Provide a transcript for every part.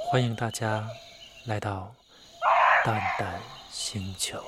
欢迎大家来到蛋蛋星球。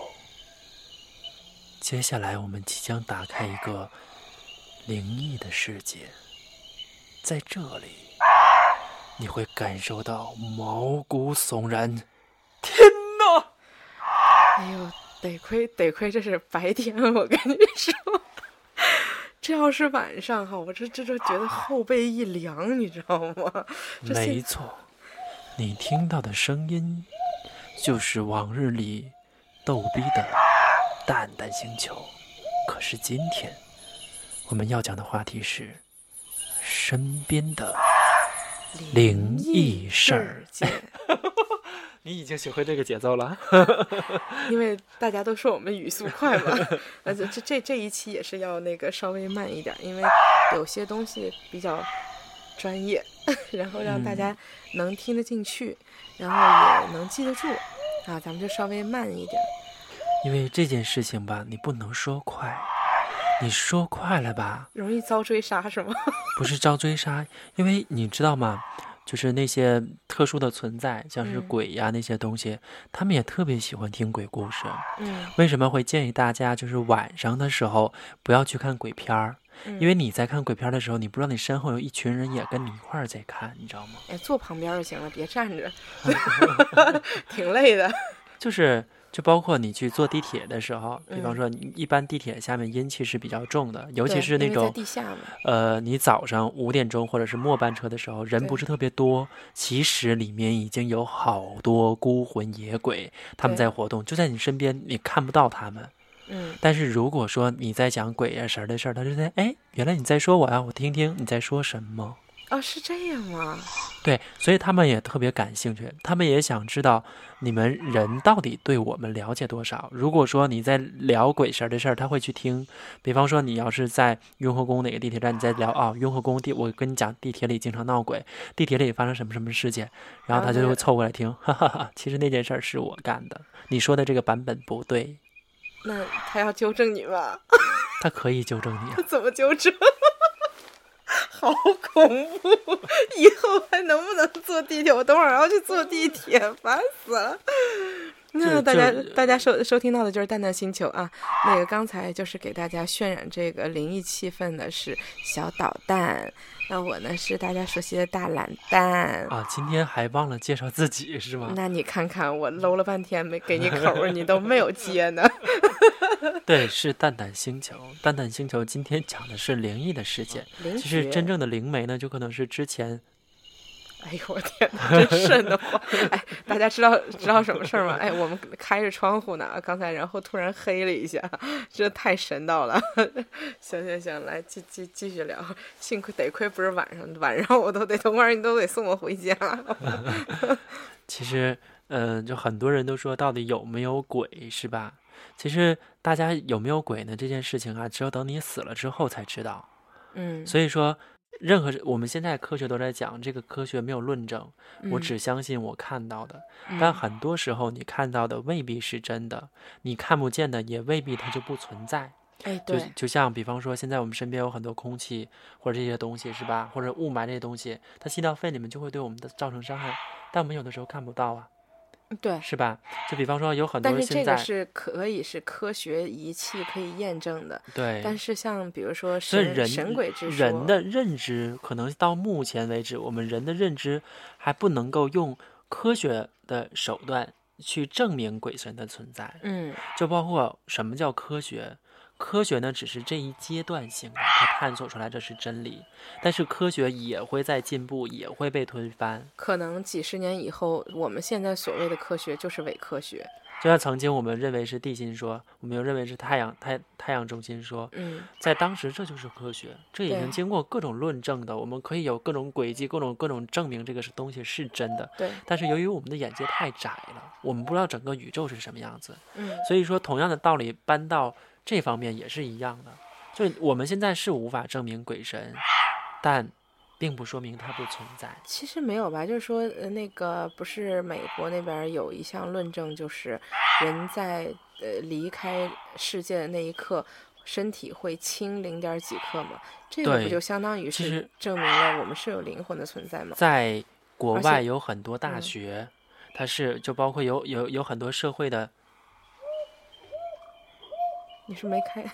接下来我们即将打开一个灵异的世界，在这里你会感受到毛骨悚然。天哪！ 哎呦，得亏这是白天，我跟你说，这要是晚上哈，我这觉得后背一凉，你知道吗？ 没错，你听到的声音就是往日里逗逼的蛋蛋星球。可是今天我们要讲的话题是身边的灵异事儿。你已经学会这个节奏了。 因为大家都说我们语速快嘛，这一期也是要那个稍微慢一点，因为有些东西比较专业，然后让大家能听得进去，然后也能记得住啊，咱们就稍微慢一点。 因为这件事情吧，你不能说快，你说快了吧， 容易遭追杀是吗？ 不是遭追杀，因为你知道吗？就是那些特殊的存在，像是鬼呀那些东西，他们也特别喜欢听鬼故事。为什么会建议大家就是晚上的时候不要去看鬼片儿？因为你在看鬼片的时候，你不知道你身后有一群人也跟你一块儿在看，你知道吗？ 坐旁边就行了，别站着，挺累的。 就包括你去坐地铁的时候，比方说一般地铁下面阴气是比较重的，尤其是那种地下嘛。 你早上5点钟或者是末班车的时候，人不是特别多，其实里面已经有好多孤魂野鬼他们在活动，就在你身边，你看不到他们。但是如果说你在讲鬼呀神的事儿，他就在原来你在说我呀，我听听你在说什么。 哦，是这样吗？ 对，所以他们也特别感兴趣，他们也想知道你们人到底对我们了解多少。如果说你在聊鬼神的事儿，他会去听。比方说你要是在雍和宫哪个地铁站，你在聊雍和宫我跟你讲地铁里经常闹鬼，地铁里发生什么什么事件，然后他就会凑过来听，哈哈哈，其实那件事儿是我干的，你说的这个版本不对。 那他要纠正你吗？ 他可以纠正你啊。 他怎么纠正？好恐怖！以后还能不能坐地铁？我等会儿要去坐地铁，烦死了。那大家收听到的就是蛋蛋星球啊。那个刚才就是给大家渲染这个灵异气氛的是小导弹，那我呢是大家熟悉的大懒蛋啊。今天还忘了介绍自己是吗？ 那你看看我搂了半天没给你口，你都没有接呢。 对，是蛋蛋星球。蛋蛋星球今天讲的是灵异的事件。其实真正的灵媒呢，就可能是之前。 哎呦我天哪，真瘆得慌！大家知道什么事儿吗？我们开着窗户呢，刚才然后突然黑了一下，这太神到了。行，来继续聊。幸亏得亏不是晚上我都得等会儿你都得送我回家。 其实就很多人都说到底有没有鬼是吧？其实大家有没有鬼呢？这件事情啊，只有等你死了之后才知道。所以说任何我们现在科学都在讲这个科学没有论证，我只相信我看到的。但很多时候你看到的未必是真的，你看不见的也未必它就不存在。 对， 就像比方说现在我们身边有很多空气或者这些东西是吧，或者雾霾这些东西，它吸到肺里面就会对我们的造成伤害，但我们有的时候看不到啊。 对， 是吧？就比方说有很多人现在， 但是这个是可以是科学仪器可以验证的。 对， 但是像比如说神鬼之说， 人的认知可能到目前为止，我们人的认知还不能够用科学的手段去证明鬼神的存在。就包括什么叫科学？科学呢，只是这一阶段性的，它探索出来这是真理，但是科学也会在进步，也会被推翻。 可能几十年以后，我们现在所谓的科学就是伪科学。 就像曾经我们认为是地心说，我们又认为是太阳中心说，在当时这就是科学，这已经经过各种论证的，我们可以有各种轨迹，各种证明这个东西是真的。 对。 但是由于我们的眼界太窄了，我们不知道整个宇宙是什么样子。所以说同样的道理搬到这方面也是一样的，就我们现在是无法证明鬼神，但并不说明它不存在。 其实没有吧，就是说那个不是美国那边有一项论证，就是人在离开世界的那一刻，身体会轻0几克嘛？这个不就相当于是证明了我们是有灵魂的存在吗？ 在国外有很多大学，它是就包括有很多社会的。 你是没开？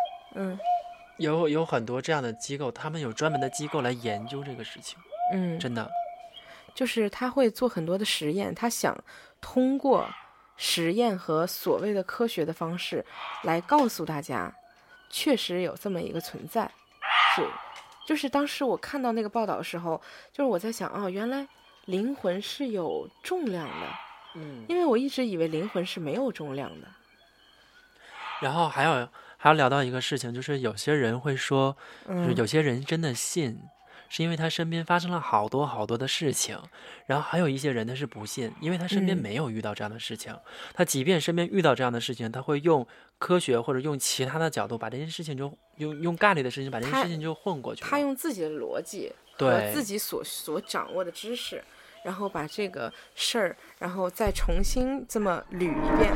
有很多这样的机构，他们有专门的机构来研究这个事情。真的， 就是他会做很多的实验，他想通过实验和所谓的科学的方式来告诉大家，确实有这么一个存在。就是当时我看到那个报道的时候，就是我在想，原来灵魂是有重量的。因为我一直以为灵魂是没有重量的。 然后还要聊到一个事情，就是有些人会说，就是有些人真的信，是因为他身边发生了好多好多的事情，然后还有一些人他是不信，因为他身边没有遇到这样的事情。他即便身边遇到这样的事情，他会用科学或者用其他的角度把这件事情就用概率的事情把这件事情就混过去了。 他用自己的逻辑和自己所掌握的知识，然后把这个事儿，然后再重新这么捋一遍，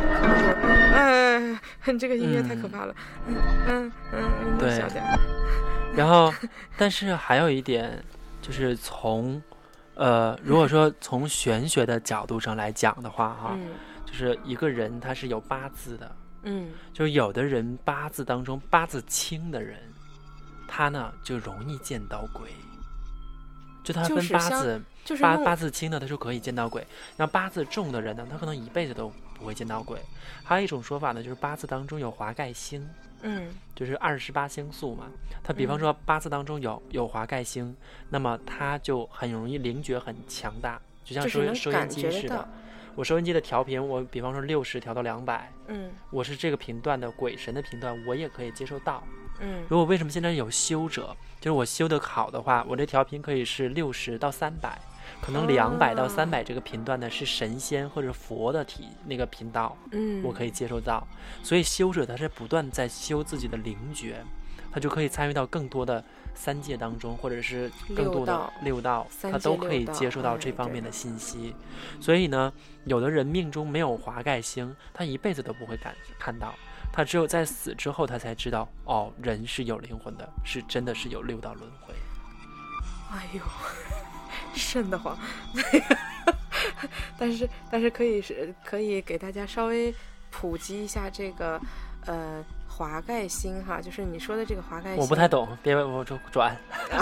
这个音乐太可怕了， 对， 小点。 然后，但是还有一点，就是从，如果说从玄学的角度上来讲的话，哈，就是一个人他是有八字的，就是有的人八字当中八字轻的人，他呢就容易见到鬼。就他分八字，八字轻的他就可以见到鬼，然后八字重的人呢，他可能一辈子都不会见到鬼。还有一种说法呢，就是八字当中有华盖星，就是28星宿嘛。他比方说八字当中有华盖星，那么他就很容易灵觉很强大，就像收音机似的。我收音机的调频，我比方说60调到200，我是这个频段的鬼神的频段，我也可以接受到。如果为什么现在有修者，就是我修得好的话，我这调频可以是60到300，可能200到300这个频段呢是神仙或者佛的那个频道，我可以接受到。所以修者他是不断在修自己的灵觉，他就可以参与到更多的3界当中，或者是更多的6道，他都可以接受到这方面的信息。所以呢，有的人命中没有华盖星，他一辈子都不会看到。他只有在死之后，他才知道，人是有灵魂的，是真的是有6道轮回。 哎呦，瘆得慌。但是可以给大家稍微普及一下这个华盖星哈，就是你说的这个华盖星。我不太懂，别我就转。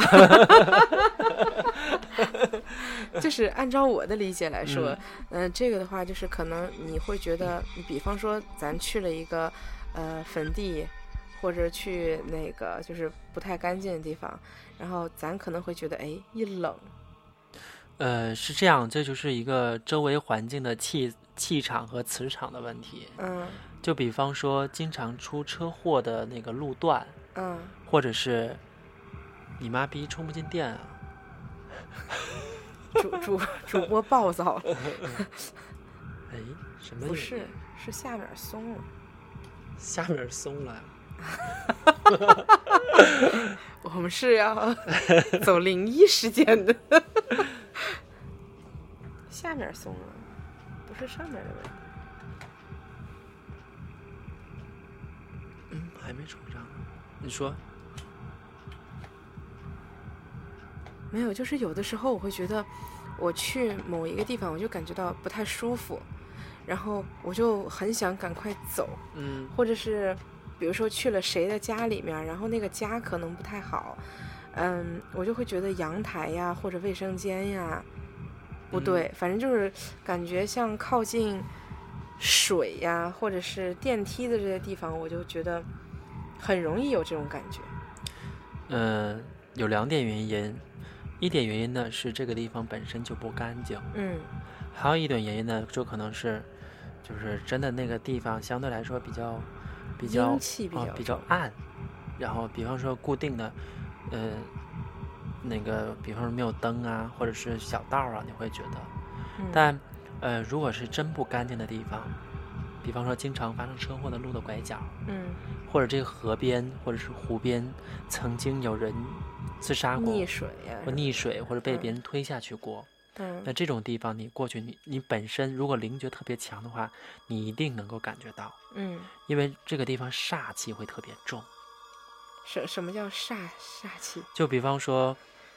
就是按照我的理解来说，这个的话就是可能你会觉得，你比方说咱去了一个坟地，或者去那个就是不太干净的地方，然后咱可能会觉得一冷。 是这样，这就是一个周围环境的气场和磁场的问题。就比方说经常出车祸的那个路段，或者是你妈逼充不进电啊。 主播暴躁了。 什么？ 不是，是下面松了。 下面松了呀。 我们是要走灵异事件的。下面松了，不是上面的问题。 还没冲上。你说。 没有，就是有的时候我会觉得我去某一个地方，我就感觉到不太舒服，然后我就很想赶快走。或者是比如说去了谁的家里面，然后那个家可能不太好，我就会觉得阳台呀或者卫生间呀不对，反正就是感觉像靠近水呀或者是电梯的这些地方，我就觉得很容易有这种感觉。 有2点原因。一点原因呢是这个地方本身就不干净，还有一点原因呢就可能是就是真的那个地方相对来说比较阴气比较暗，然后比方说固定的那个比方说没有灯啊或者是小道啊，你会觉得但如果是真不干净的地方，比方说经常发生车祸的路的拐角，或者这个河边或者是湖边曾经有人自杀过，溺水或者被别人推下去过，那这种地方你过去，你本身如果灵觉特别强的话，你一定能够感觉到，因为这个地方煞气会特别重。 什么叫煞气？ 就比方说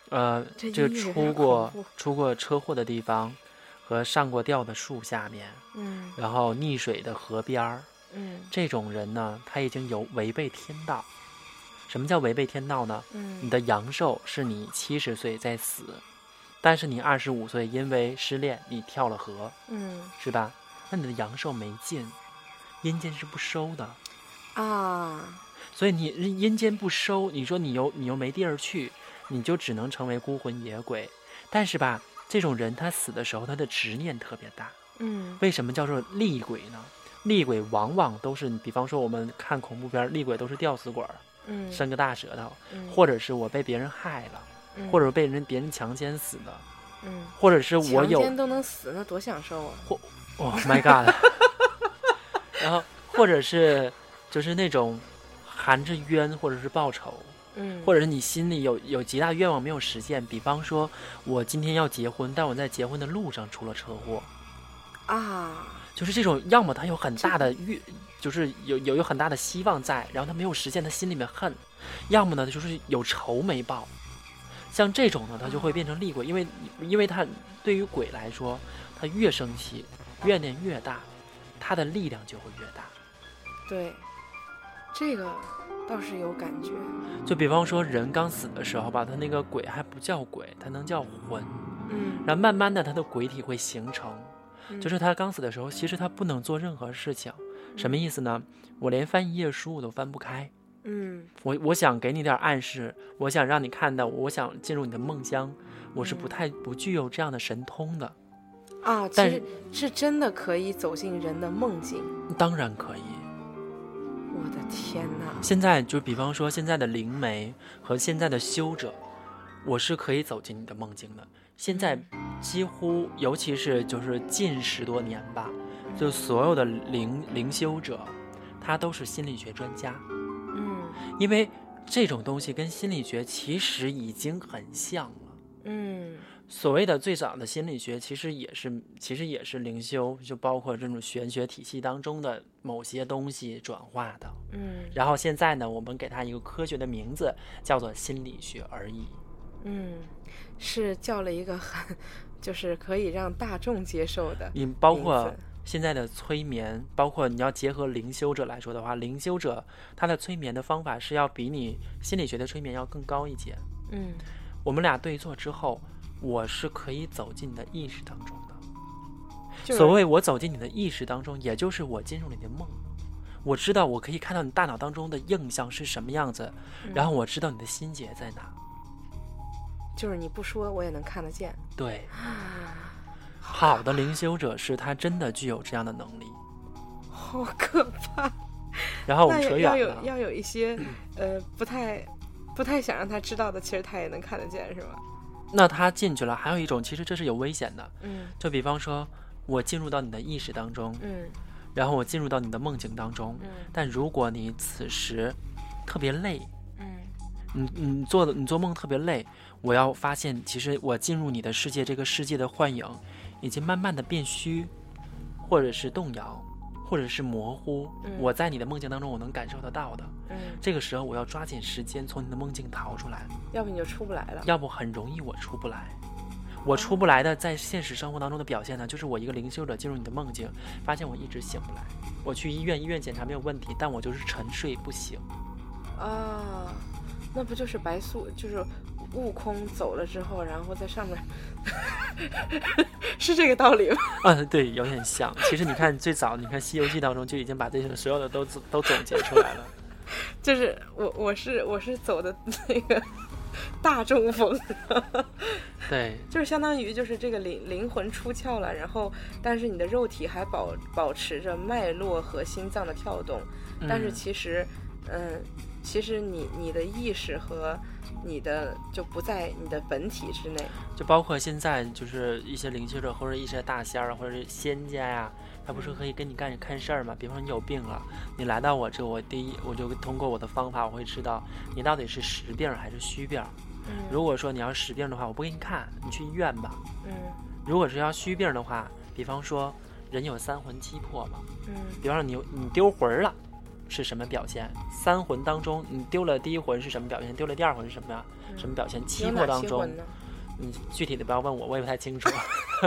这个出过车祸的地方，和上过吊的树下面，然后溺水的河边儿，这种人呢，他已经有违背天道。什么叫违背天道呢？你的阳寿是你70岁在死，但是你25岁因为失恋你跳了河，是吧？那你的阳寿没尽，阴间是不收的啊。 所以你阴间不收，你说你又没地儿去，你就只能成为孤魂野鬼。但是吧，这种人他死的时候他的执念特别大。为什么叫做厉鬼呢？厉鬼往往都是，比方说我们看恐怖片，厉鬼都是吊死鬼，伸个大舌头，或者是我被别人害了，或者被别人强奸死的，或者是我有强奸都能死，那多享受啊 ！Oh my god！ 然后或者是就是那种含着冤，或者是报仇，或者是你心里有极大愿望没有实现，比方说我今天要结婚，但我在结婚的路上出了车祸啊， 就是这种，要么他有很大的就是有很大的希望在，然后他没有实现，他心里面恨；要么呢就是有仇没报。像这种呢，他就会变成厉鬼，因为他对于鬼来说，他越生气，怨念越大，他的力量就会越大。 对，这个倒是有感觉。 就比方说人刚死的时候吧，他那个鬼还不叫鬼，他能叫魂。然后慢慢的他的鬼体会形成。就是他刚死的时候，其实他不能做任何事情。什么意思呢？我连翻一页书我都翻不开。我想给你点暗示，我想让你看到，我想进入你的梦乡，我是不具有这样的神通的啊。 但是真的可以走进人的梦境？ 当然可以。 我的天哪！ 现在就比方说现在的灵媒和现在的修者，我是可以走进你的梦境的。现在几乎，尤其是就是近10多年吧，就所有的灵修者，他都是心理学专家。因为这种东西跟心理学其实已经很像了。所谓的最早的心理学其实也是灵修，就包括这种玄学体系当中的某些东西转化的。然后现在呢，我们给它一个科学的名字，叫做心理学而已。 是叫了一个就是可以让大众接受的。 包括现在的催眠，包括你要结合灵修者来说的话，灵修者他的催眠的方法是要比你心理学的催眠要更高一些。我们俩对坐之后，我是可以走进你的意识当中的。所谓我走进你的意识当中，也就是我进入你的梦。我知道我可以看到你大脑当中的印象是什么样子，然后我知道你的心结在哪。 就是你不说我也能看得见。 对，好的灵修者是他真的具有这样的能力。 好可怕。 然后我们扯远了，要有一些不太想让他知道的，其实他也能看得见，是吧？ 那他进去了，还有一种其实这是有危险的。就比方说我进入到你的意识当中，然后我进入到你的梦境当中，但如果你此时特别累，你做梦特别累，我要发现其实我进入你的世界，这个世界的幻影已经慢慢的变虚，或者是动摇，或者是模糊，我在你的梦境当中我能感受得到的。这个时候我要抓紧时间从你的梦境逃出来， 要不你就出不来了。 要不很容易我出不来。我出不来的在现实生活当中的表现呢，就是我一个灵修者进入你的梦境，发现我一直醒不来，我去医院检查没有问题，但我就是沉睡不醒。 那不就是白素，就是悟空走了之后，然后在上面是这个道理吗？ 对，有点像。其实你看最早你看《西游记》当中就已经把这些所有的都总结出来了。 就是我是走的那个大众风。 对， 就是相当于就是这个灵魂出窍了，然后但是你的肉体还保持着脉络和心脏的跳动，但是其实你的意识和你的就不在你的本体之内。就包括现在就是一些灵修者或者一些大仙儿或者是仙家呀，他不是可以跟你看事儿吗？比方说你有病了，你来到我这，我就通过我的方法，我会知道你到底是实病还是虚病。如果说你要实病的话，我不给你看，你去医院吧。如果是要虚病的话，比方说人有3魂7魄嘛，比方说你丢魂了， 是什么表现？3魂当中，你丢了第1魂是什么表现？丢了第2魂是什么呀？什么表现？7魄当中，你具体的不要问我，我也不太清楚。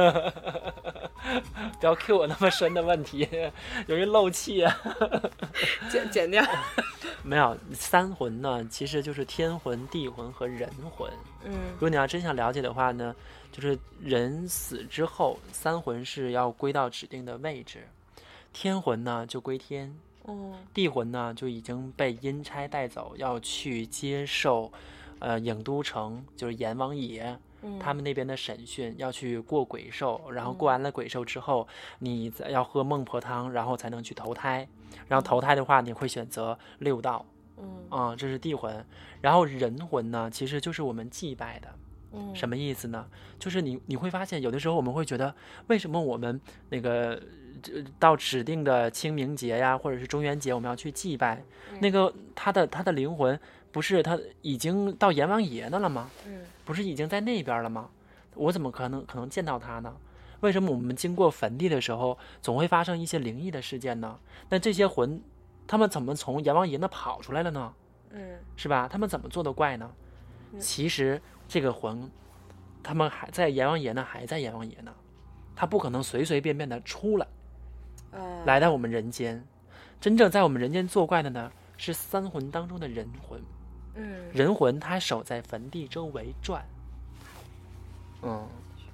不要 Q 我那么深的问题，容易漏气啊。 剪掉。 没有，3魂呢，其实就是天魂、地魂和人魂。如果你要真想了解的话呢，就是人死之后，3魂是要归到指定的位置，天魂呢就归天，地魂呢就已经被阴差带走，要去接受，郢都城就是阎王爷。他们那边的审讯，要去过鬼兽，然后过完了鬼兽之后，你要喝孟婆汤，然后才能去投胎。然后投胎的话，你会选择6道，这是地魂。然后人魂呢，其实就是我们祭拜的。什么意思呢？就是你会发现，有的时候我们会觉得，为什么我们那个到指定的清明节呀，或者是中元节，我们要去祭拜，那个他的灵魂。不是他已经到阎王爷那了吗？不是已经在那边了吗？我怎么可能见到他呢？为什么我们经过坟地的时候，总会发生一些灵异的事件呢？那这些魂，他们怎么从阎王爷那跑出来了呢？是吧？他们怎么做的怪呢？其实这个魂，他们还在阎王爷呢，还在阎王爷呢，他不可能随随便便的出来，来到我们人间。真正在我们人间作怪的呢，是3魂当中的人魂。人魂他守在坟地周围转。我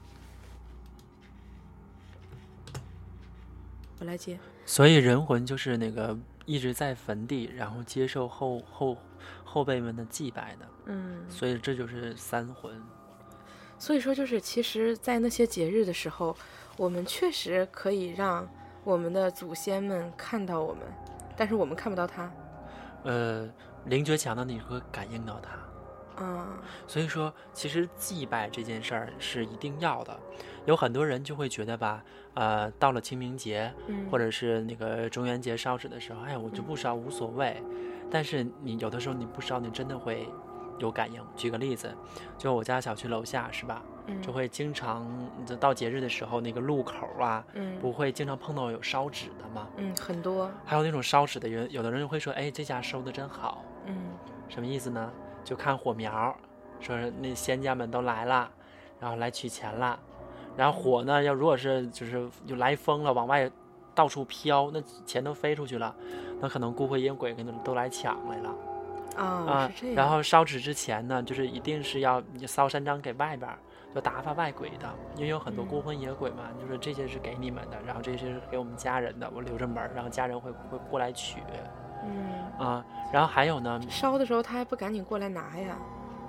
来接。 所以人魂就是那个一直在坟地，然后接受后辈们的祭拜的。所以这就是3魂。 所以说，就是其实，在那些节日的时候，我们确实可以让我们的祖先们看到我们，但是我们看不到他。 灵觉强的你会感应到它，所以说其实祭拜这件事儿是一定要的。有很多人就会觉得吧，到了清明节，或者是那个中元节烧纸的时候，我就不烧无所谓。但是你有的时候你不烧，你真的会有感应。举个例子，就我家小区楼下是吧，就会经常到节日的时候，那个路口啊，不会经常碰到有烧纸的吗？ 很多。 还有那种烧纸的人，有的人会说，这家收的真好。什么意思呢？就看火苗，说那仙家们都来了，然后来取钱了，然后火呢，如果是就是有来风了，往外到处飘，那钱都飞出去了，那可能孤魂野鬼可能都来抢来了。 是这样。 然后烧纸之前呢，就是一定是要烧3张给外边，就打发外鬼的，因为有很多孤魂野鬼嘛，就是这些是给你们的，然后这些是给我们家人的，我留着门，然后家人会过来取。然后还有呢， 烧的时候他还不赶紧过来拿呀。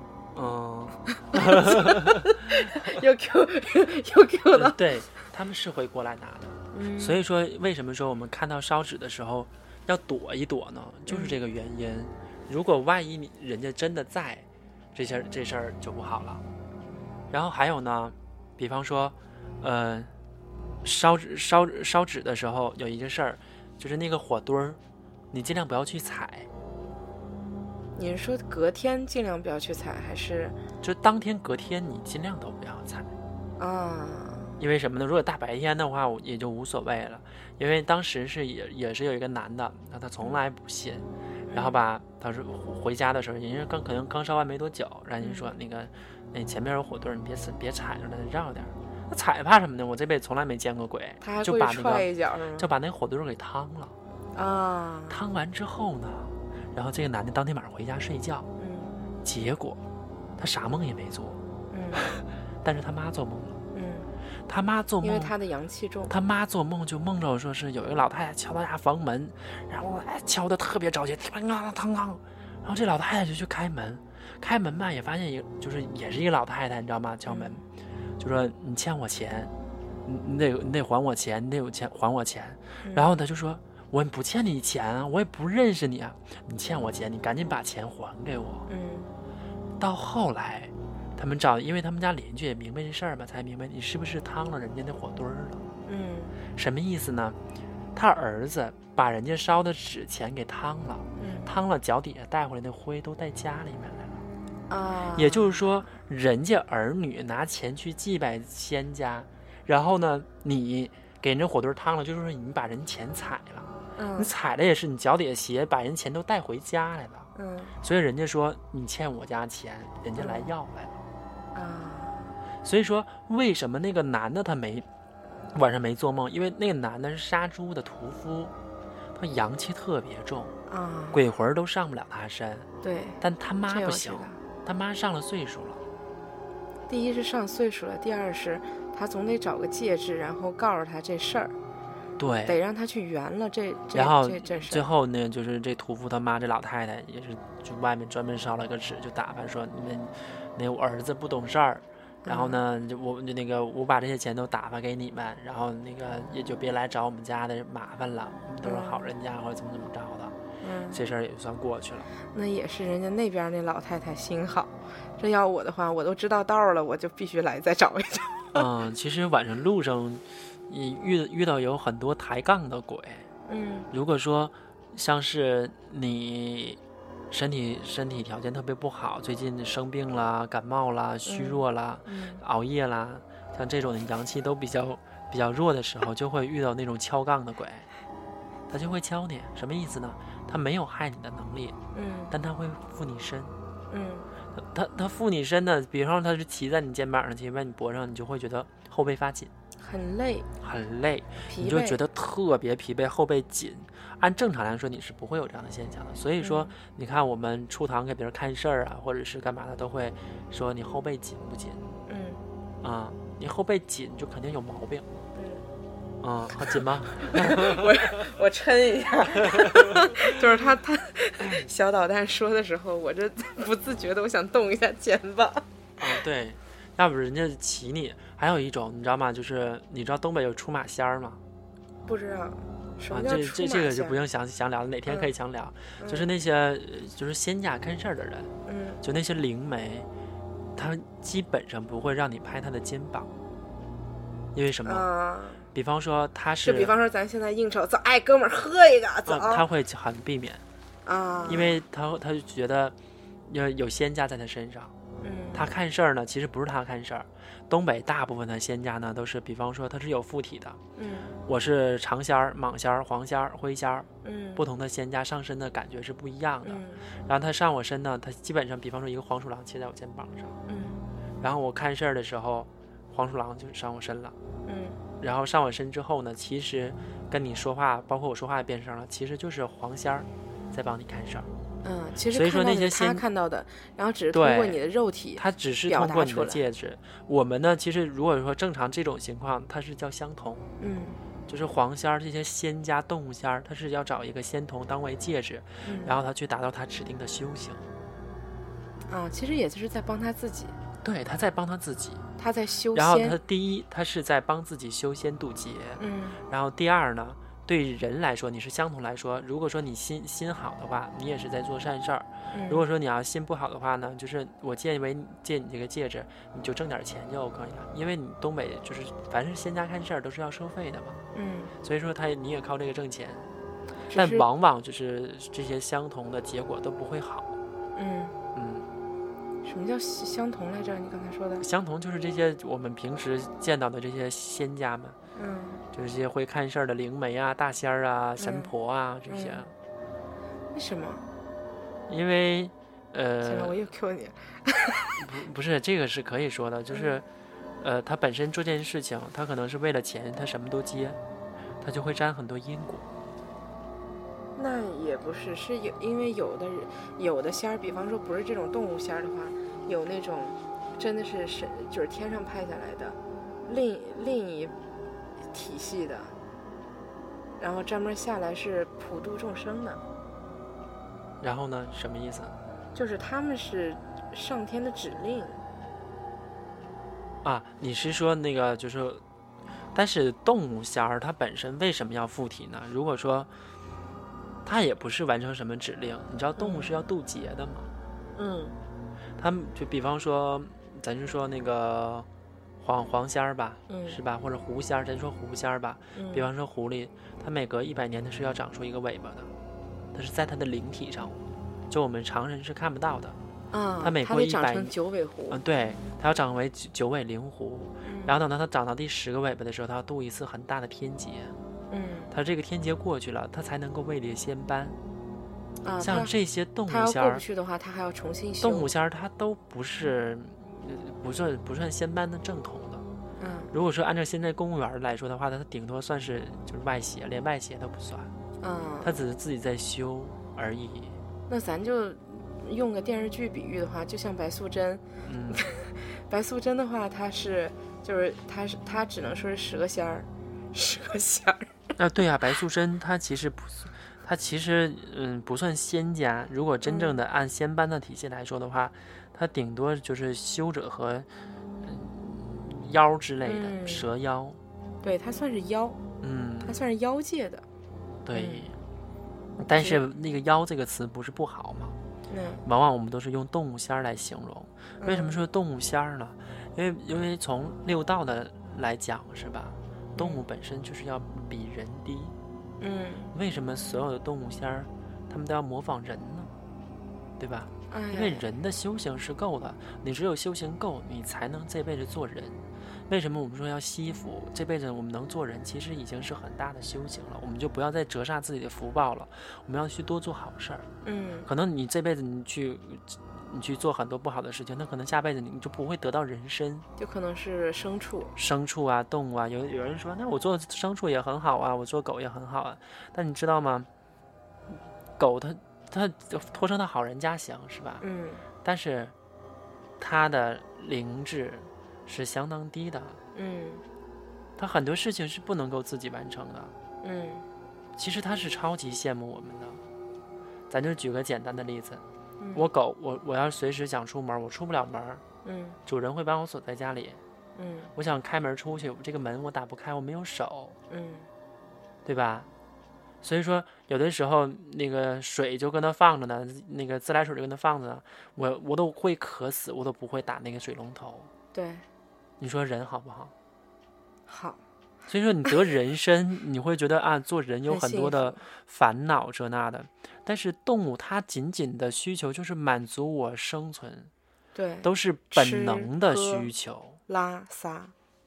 又 Q 了。 对，他们是会过来拿的。所以说为什么说我们看到烧纸的时候要躲一躲呢？就是这个原因。如果万一人家真的在，这事儿就不好了。然后还有呢，比方说烧纸的时候有一个事儿，就是那个火堆儿，你尽量不要去踩。 你是说隔天尽量不要去踩，还是就当天隔天你尽量都不要踩因为什么呢？如果大白天的话也就无所谓了。因为当时也是有一个男的，他从来不信，然后吧，他说回家的时候，人家可能刚烧完没多久，然后人说那前面有火堆，你别踩着了，绕点。那踩怕什么呢？我这辈子从来没见过鬼， 他还会踹一脚是吗？ 就把那个火堆给烫了烫完之后呢，然后这个男的当天晚上回家睡觉，结果他啥梦也没做，但是他妈做梦了，他妈做梦， 因为他的阳气重， 他妈做梦就梦着说是有一个老太太敲他家房门，然后敲的特别着急，然后这老太太就去开门吧，也发现也是一个老太太，你知道吗？敲门就说你欠我钱，你得还我钱，你得有钱还我钱，然后他就说。我不欠你钱啊，我也不认识你啊，你欠我钱，你赶紧把钱还给我。到后来他们因为他们家邻居也明白这事儿嘛，才明白你是不是烫了人家那火堆了。什么意思呢？他儿子把人家烧的纸钱给烫了，烫了脚底下带回来的灰都带家里面来了。也就是说人家儿女拿钱去祭拜仙家，然后呢你给人家火堆烫了，就是说你把人钱踩了。 你踩的也是你脚底下鞋，把人钱都带回家来了。所以人家说你欠我家钱，人家来要来了。所以说为什么那个男的他晚上没做梦？因为那个男的是杀猪的屠夫，他阳气特别重鬼魂都上不了他身。 对， 但他妈不行，他妈上了岁数了。 第一是上岁数了，第二是他总得找个戒指，然后告诉他这事儿。 对， 得让他去圆了这然后这事。 最后呢，就是这屠夫他妈这老太太也是，就外面专门烧了个纸，就打扮说你们那我儿子不懂事儿，然后呢，我把这些钱都打发给你们，然后那个也就别来找我们家的麻烦了，我们都是好人家或者怎么着的。这事儿也就算过去了。 那也是人家那边那老太太心好，这要我的话，我都知道道了，我就必须来再找一找。 其实晚上路上遇到有很多抬杠的鬼。如果说像是你身体条件特别不好，最近生病啦、感冒啦、虚弱啦、熬夜啦，像这种阳气都比较弱的时候，就会遇到那种敲杠的鬼。他就会敲你，什么意思呢？他没有害你的能力，但他会附你身。他附你身呢，比方说他是骑在你肩膀上，骑在你脖上，你就会觉得后背发紧， 很累， 你就觉得特别疲惫，后背紧。按正常来说，你是不会有这样的现象的。所以说，你看我们出堂给别人看事儿啊，或者是干嘛的，都会说你后背紧不紧？你后背紧就肯定有毛病。好紧吗？ 我抻一下，就是他小导弹说的时候，我这不自觉的我想动一下肩膀。 对，要不人家骑你。还有一种你知道吗？就是你知道东北有出马仙儿吗？ 不知道。什么叫出马仙？ 这个就不用详聊了，哪天可以详聊。就是那些就是仙家看事儿的人，就那些灵媒，他基本上不会让你拍他的肩膀，因为什么？比方说他是， 就比方说咱现在应酬，走，哎，哥们儿喝一个，走。 他会很避免因为他就觉得有仙家在他身上。他看事儿呢，其实不是他看事儿。东北大部分的仙家呢，都是比方说他是有附体的。我是长仙儿、蟒仙儿、黄仙儿、灰仙儿。不同的仙家上身的感觉是不一样的。然后他上我身呢，他基本上比方说一个黄鼠狼骑在我肩膀上。然后我看事儿的时候，黄鼠狼就上我身了。然后上我身之后呢，其实跟你说话，包括我说话也变声了，其实就是黄仙儿在帮你看事儿。 其实所以说那些他看到的，然后只是通过你的肉体， 他只是通过你的戒指。我们呢，其实如果说正常这种情况，它是叫相同。就是黄仙儿这些仙家动物仙儿，他是要找一个仙童当为戒指，然后他去达到他指定的修行。 其实也就是在帮他自己。 对，他在帮他自己， 他在修仙。 然后他第一，他是在帮自己修仙渡劫。然后第二呢，对人来说，你是相同来说，如果说你心好的话，你也是在做善事儿。如果说你要心不好的话呢，就是我借你这个戒指，你就挣点钱就可以了。因为你东北就是凡是仙家看事儿都是要收费的嘛。所以说你也靠这个挣钱，但往往就是这些相同的结果都不会好。 什么叫相同来着？你刚才说的相同就是这些我们平时见到的这些仙家们，就是这些会看事儿的灵媒啊、大仙儿啊、神婆啊这些。 为什么？ 因为行了，我又 Q 你。 不是这个是可以说的，就是他本身做这件事情，他可能是为了钱，他什么都接，他就会沾很多因果。 那也不是，是因为有的仙儿，比方说不是这种动物仙儿的话，有那种真的是就是天上派下来的另一体系的，然后专门下来是普度众生的。 然后呢，什么意思？ 就是他们是上天的指令。 你是说那个就是，但是动物仙儿它本身为什么要附体呢？如果说他也不是完成什么指令，你知道动物是要渡劫的吗？他们就比方说，咱就说那个黄仙儿吧，是吧？或者狐仙儿，咱说狐仙儿吧。比方说狐狸，它每隔100年它是要长出一个尾巴的，它是在它的灵体上，就我们常人是看不到的。它每过100年 9尾狐。 对，它要长为9尾灵狐，然后等到它长到第10个尾巴的时候，它要渡一次很大的天劫。 他这个天劫过去了，他才能够位列仙班。像这些动物仙儿，他要过不去的话，他还要重新修。 动物仙儿他都不是不算仙班的正统的。如果说按照现在公务员来说的话，他顶多算是就是外邪，连外邪都不算。他只是自己在修而已。 那咱就用个电视剧比喻的话，就像白素贞。白素贞的话，她只能说是蛇仙儿。 对啊，白素贞她其实不算仙家。如果真正的按仙班的体系来说的话，她顶多就是修者和妖之类的，蛇妖。 对，她算是妖。她算是妖界的。 对。但是那个妖这个词不是不好吗？往往我们都是用动物仙儿来形容。为什么说动物仙儿呢？因为从六道的来讲，是吧？动物本身就是要比人低。为什么所有的动物仙儿他们都要模仿人呢？对吧？因为人的修行是够的，你只有修行够，你才能这辈子做人。为什么我们说要惜福？这辈子我们能做人，其实已经是很大的修行了。我们就不要再折煞自己的福报了，我们要去多做好事儿。可能你这辈子你去做很多不好的事情，那可能下辈子你就不会得到人身， 就可能是牲畜啊、动物啊。有人说，那我做牲畜也很好啊，我做狗也很好啊。但你知道吗？狗它托生到好人家行，是吧？但是它的灵智是相当低的。他很多事情是不能够自己完成的。其实他是超级羡慕我们的。咱就举个简单的例子，我狗，我要随时想出门，我出不了门。主人会把我锁在家里。我想开门出去，这个门我打不开，我没有手。对吧？所以说有的时候那个水就跟那放着呢，那个自来水就跟那放着呢，我都会渴死，我都不会打那个水龙头。 对， 你说人好不好？ 好。 所以说你得人身你会觉得做人有很多的烦恼这那的，但是动物它仅仅的需求就是满足我生存。 对， 都是本能的需求， 拉撒。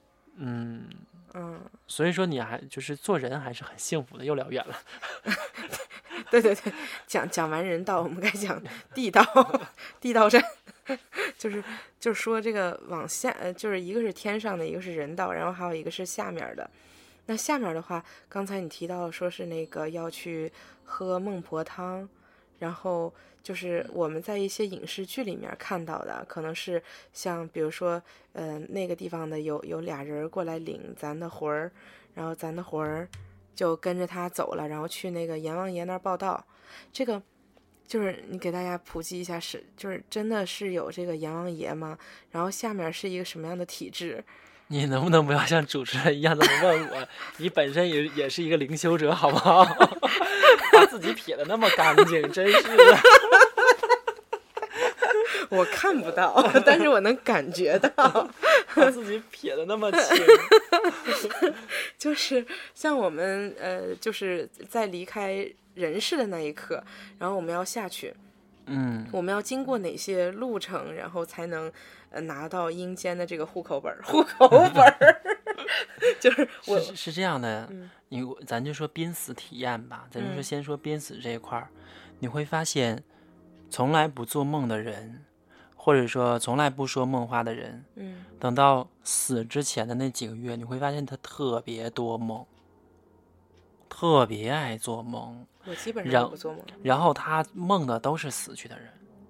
所以说你还就是做人还是很幸福的。又聊远了。 对，讲完人道，我们该讲地道。地道战就是说这个往下，就是一个是天上的，一个是人道，然后还有一个是下面的。那下面的话，刚才你提到说是那个要去喝孟婆汤，然后就是我们在一些影视剧里面看到的，可能是像比如说那个地方的有俩人过来领咱的魂儿，然后咱的魂儿就跟着他走了，然后去那个阎王爷那儿报道。这个就是你给大家普及一下，就是真的是有这个阎王爷吗？然后下面是一个什么样的体质？ 你能不能不要像主持人一样这么问我？你本身也是一个灵修者，好不好？把自己撇得那么干净，真是的。 我看不到，但是我能感觉到。 把自己撇得那么轻。 就是像我们就是在离开人世的那一刻，然后我们要下去。我们要经过哪些路程，然后才能拿到阴间的这个户口本？就是是这样的。咱就说濒死体验吧，咱就说先说濒死这一块你会发现，从来不做梦的人，或者说从来不说梦话的人，等到死之前的那几个月，你会发现他特别多梦，特别爱做梦。 我基本上不做梦。 然后他梦的都是死去的人。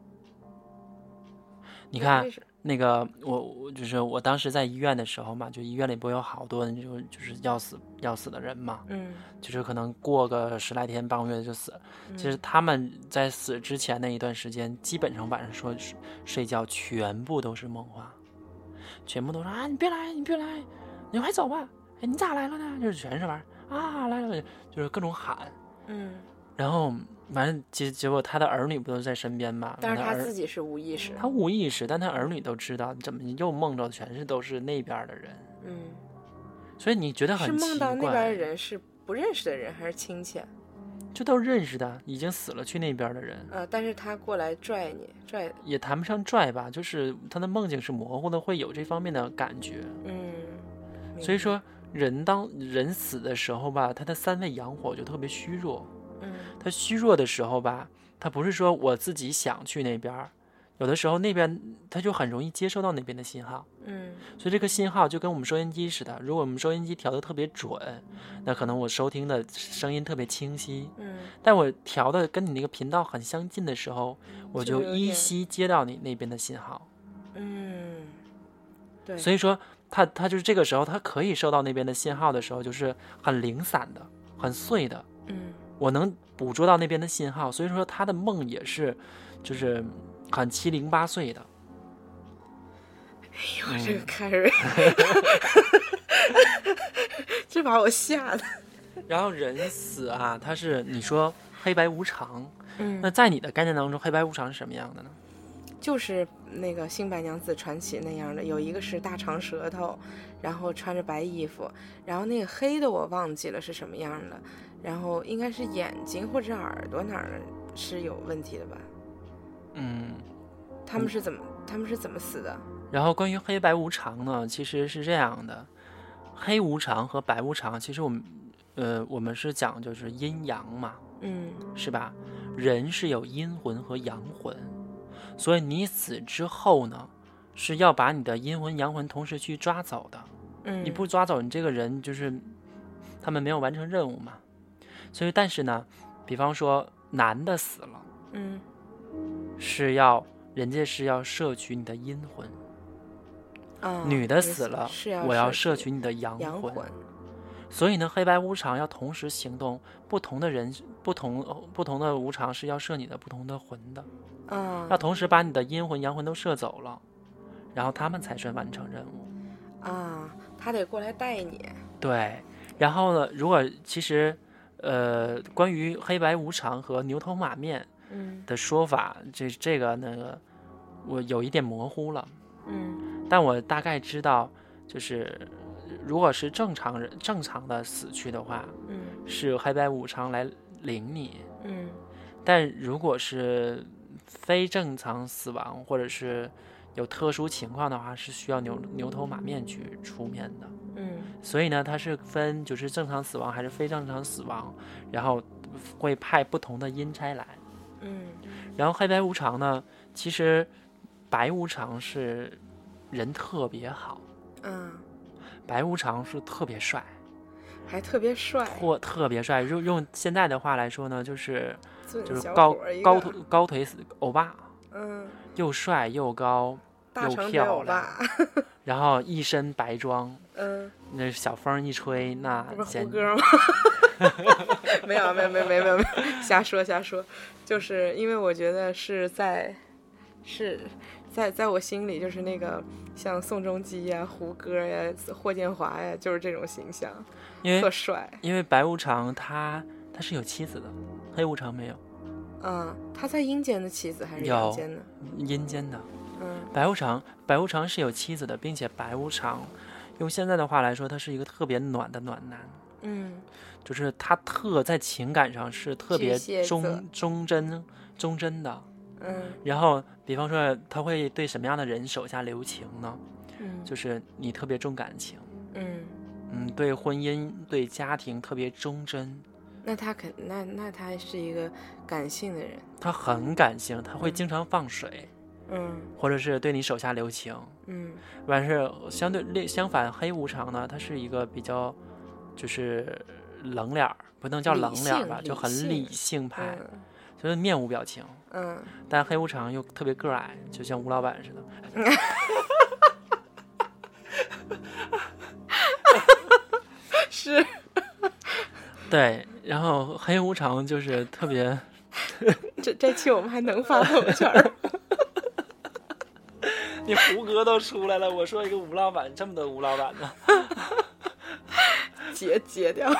你看那个我当时在医院的时候嘛，就医院里不有好多就是要死的人嘛，就是可能过个10来天半个月就死。其实他们在死之前那一段时间，基本上晚上睡觉全部都是梦话，全部都说你别来，你快走吧，你咋来了呢？就是全是玩来了，就是各种喊。然后反正结果他的儿女不都在身边嘛？ 但是他自己是无意识。 他无意识，但他儿女都知道，怎么又梦着全都是那边的人？所以你觉得很奇怪。 是梦到那边的人是不认识的人还是亲戚？ 就都认识的，已经死了去那边的人。 但是他过来拽也谈不上拽吧，就是他的梦境是模糊的，会有这方面的感觉。所以说当人死的时候吧，他的3位阳火就特别虚弱。他虚弱的时候吧，他不是说我自己想去那边，有的时候那边他就很容易接收到那边的信号。所以这个信号就跟我们收音机似的，如果我们收音机调得特别准，那可能我收听的声音特别清晰。但我调的跟你那个频道很相近的时候，我就依稀接到你那边的信号。 对。 所以说他就是这个时候他可以收到那边的信号的时候，就是很零散的、很碎的。我能捕捉到那边的信号，所以说他的梦也是就是很7零8碎的。 哎呦，这个凯瑞这把我吓的。 然后人死啊，他是你说黑白无常，那在你的概念当中，黑白无常是什么样的呢？ 就是那个《新白娘子传奇》那样的，有一个是大长舌头，然后穿着白衣服，然后那个黑的我忘记了是什么样的，然后应该是眼睛或者耳朵哪儿是有问题的吧。他们是怎么死的？ 然后关于黑白无常呢，其实是这样的，黑无常和白无常，其实我们是讲就是阴阳嘛，是吧？人是有阴魂和阳魂，所以你死之后呢，是要把你的阴魂阳魂同时去抓走的。你不抓走，你这个人就是他们没有完成任务嘛。所以但是呢，比方说男的死了，人家是要摄取你的阴魂。女的死了，我要摄取你的阳魂。所以呢，黑白无常要同时行动，不同的人不同的无常是要摄你的不同的魂的。要同时把你的阴魂阳魂都摄走了，然后他们才算完成任务。 他得过来带你。对。 然后呢，如果其实关于黑白无常和牛头马面的说法，这个那个我有一点模糊了。但我大概知道，就是如果是正常的死去的话，是黑白无常来领你。但如果是非正常死亡或者是有特殊情况的话，是需要牛头马面去出面的。所以呢，它是分就是正常死亡还是非正常死亡，然后会派不同的阴差来。然后黑白无常呢，其实白无常是人特别好。白无常是特别帅， 还特别帅， 特别帅。用现在的话来说呢，就是高腿欧巴。又帅又高又漂亮，然后一身白装。那小风一吹，那不是胡歌吗？没有，瞎说，就是因为我觉得是在我心里，就是那个像宋仲基呀、胡歌呀、霍建华呀，就是这种形象，特帅。 因为白无常他是有妻子的，黑无常没有。 他在阴间的妻子还是阳间的？ 阴间的。白无常是有妻子的，并且白无常用现在的话来说，他是一个特别暖的暖男。就是他在情感上是特别忠贞的。然后比方说他会对什么样的人手下留情呢？就是你特别重感情。对婚姻对家庭特别忠贞。 那他是一个感性的人。 他很感性，他会经常放水。或者是对你手下留情。完事相反黑无常呢，他是一个比较就是冷脸，不能叫冷脸吧，就很理性派，就是面无表情。但黑无常又特别个矮，就像吴老板似的。 是。 对，然后黑无常就是特别这期我们还能发朋友圈。 你胡歌都出来了，我说一个吴老板，这么多吴老板呢。 截掉。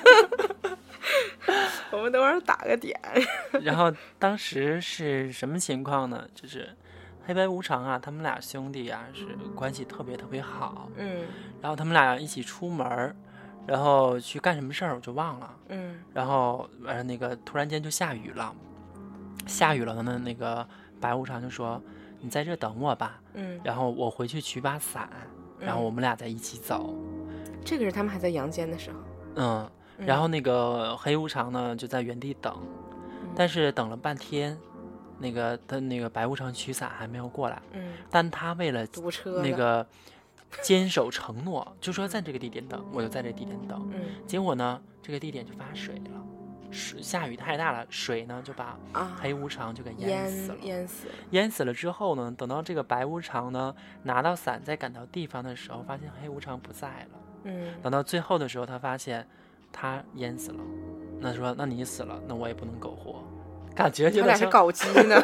我们等会儿打个点。 然后当时是什么情况呢？就是黑白无常啊，他们俩兄弟啊是关系特别特别好。然后他们俩一起出门，然后去干什么事儿我就忘了。然后那个突然间就下雨了呢，那个白无常就说你在这等我吧。然后我回去取把伞，然后我们俩再一起走。 这个是他们还在阳间的时候。 然后那个黑无常呢就在原地等，但是等了半天，他那个白无常驱伞还没有过来。但他为了堵车那个坚守承诺，就说在这个地点等，我就在这个地点等。结果呢，这个地点就发水了。下雨太大了，水呢就把黑无常就给淹死了。淹死了之后呢，等到这个白无常呢拿到伞再赶到地方的时候，发现黑无常不在了。等到最后的时候，他发现他淹死了。那说那你死了，那我也不能苟活，感觉他俩是搞基呢。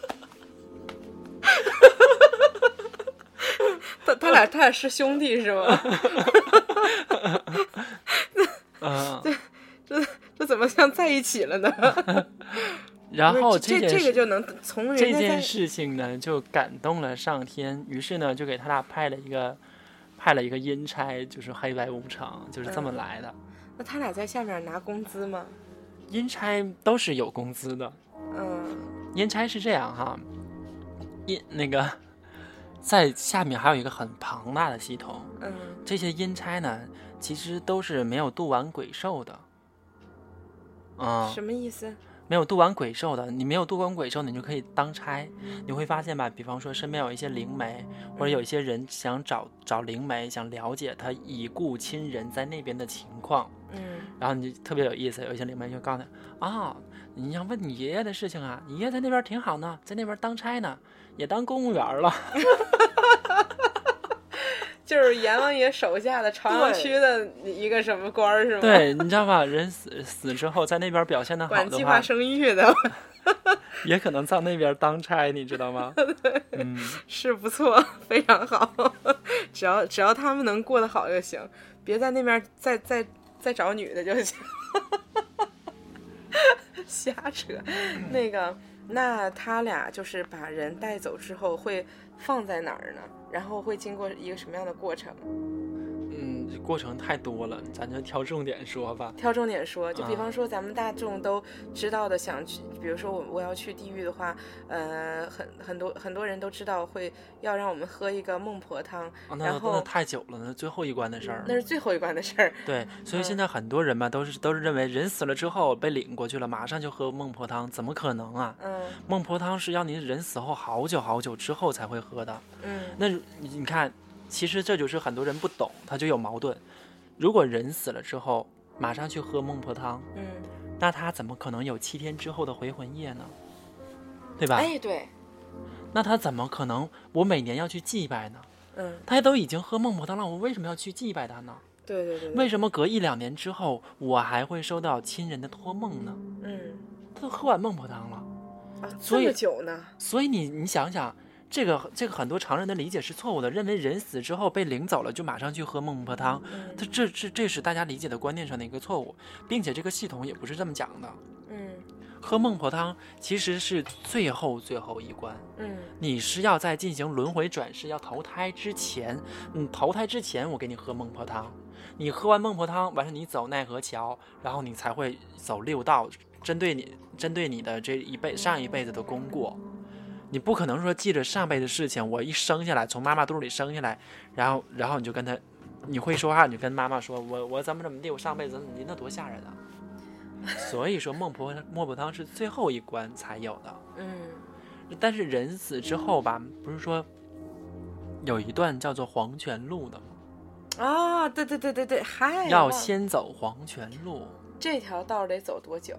他俩是兄弟是吗？这怎么像在一起了呢？ 然后这个就能从人家这件事情呢就感动了上天，于是呢就给他俩派了一个阴差，就是黑白无常，就是这么来的。 那他俩在下面拿工资吗？ 阴差都是有工资的。阴差是这样哈，在下面还有一个很庞大的系统。这些阴差呢其实都是没有渡完鬼兽的。 什么意思？ 没有渡完鬼兽的，你没有渡完鬼兽，你就可以当差。你会发现吧，比方说身边有一些灵媒，或者有一些人想找灵媒，想了解他已故亲人在那边的情况。然后你就特别有意思，有一些灵媒就告诉他你想问你爷爷的事情啊，你爷爷在那边挺好呢，在那边当差呢，也当公务员了。 就是阎王爷手下的朝阳区的一个什么官是吗？ 对，你知道吧？人死之后在那边表现的好的话， 管计划生育的， 也可能在那边当差，你知道吗？ 是不错，非常好。只要他们能过得好就行，别在那边再找女的就行。瞎扯。那他俩就是把人带走之后会放在哪儿呢？然后会经过一个什么样的过程？ 过程太多了，咱就挑重点说吧。 挑重点说，就比方说咱们大众都知道的，想去，比如说我要去地狱的话，很多人都知道要让我们喝一个孟婆汤。然后那太久了，那最后一关的事儿。 那是最后一关的事儿。 对，所以现在很多人嘛，都是认为人死了之后被领过去了，马上就喝孟婆汤，怎么可能啊？孟婆汤是要你人死后好久好久之后才会喝的。那你看。其实这就是很多人不懂，他就有矛盾。如果人死了之后马上去喝孟婆汤，那他怎么可能有7天之后的回魂夜呢？对吧？ 对。 那他怎么可能我每年要去祭拜呢？他都已经喝孟婆汤了，我为什么要去祭拜他呢？ 对。 为什么隔1-2年之后我还会收到亲人的托梦呢？他都喝完孟婆汤了这么久呢？ 所以你想想。这个很多常人的理解是错误的，认为人死之后被领走了就马上去喝孟婆汤，这是大家理解的观念上的一个错误，并且这个系统也不是这么讲的。喝孟婆汤其实是最后一关。你是要在进行轮回转世要投胎之前，投胎之前我给你喝孟婆汤，你喝完孟婆汤完事你走奈何桥，然后你才会走6道，针对你的上一辈子的功过。你不可能说记着上辈子的事情，我一生下来从妈妈肚里生下来，然后你就跟他，你会说话，你就跟妈妈说我怎么地，我上辈子那多吓人啊！所以说孟婆汤是最后一关才有的。但是人死之后吧，不是说有一段叫做黄泉路的吗？ 对， 要先走黄泉路。 这条道得走多久？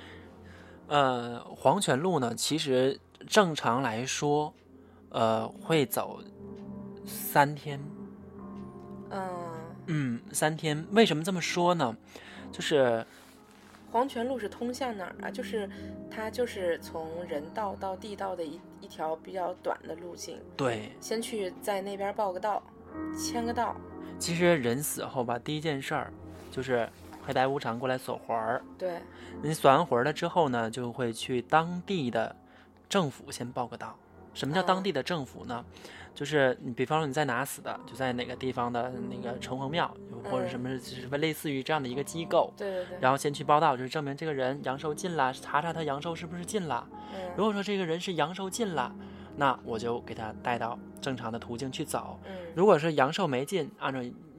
黄泉路呢，其实正常来说，会走3天。3天。为什么这么说呢？就是黄泉路是通向哪儿啊？就是它就是从人道到地道的一条比较短的路径。 对， 先去在那边报个到，签个到。 其实人死后吧，第一件事儿就是黑白无常过来锁魂儿。 对， 你锁完魂了之后呢，就会去当地的政府先报个到。什么叫当地的政府呢？就是你比方说你在哪死的，就在哪个地方的那个城隍庙，或者什么类似于这样的一个机构。 对。 然后先去报到，就是证明这个人阳寿尽了，查查他阳寿是不是尽了。如果说这个人是阳寿尽了，那我就给他带到正常的途径去走。如果是阳寿没尽，按照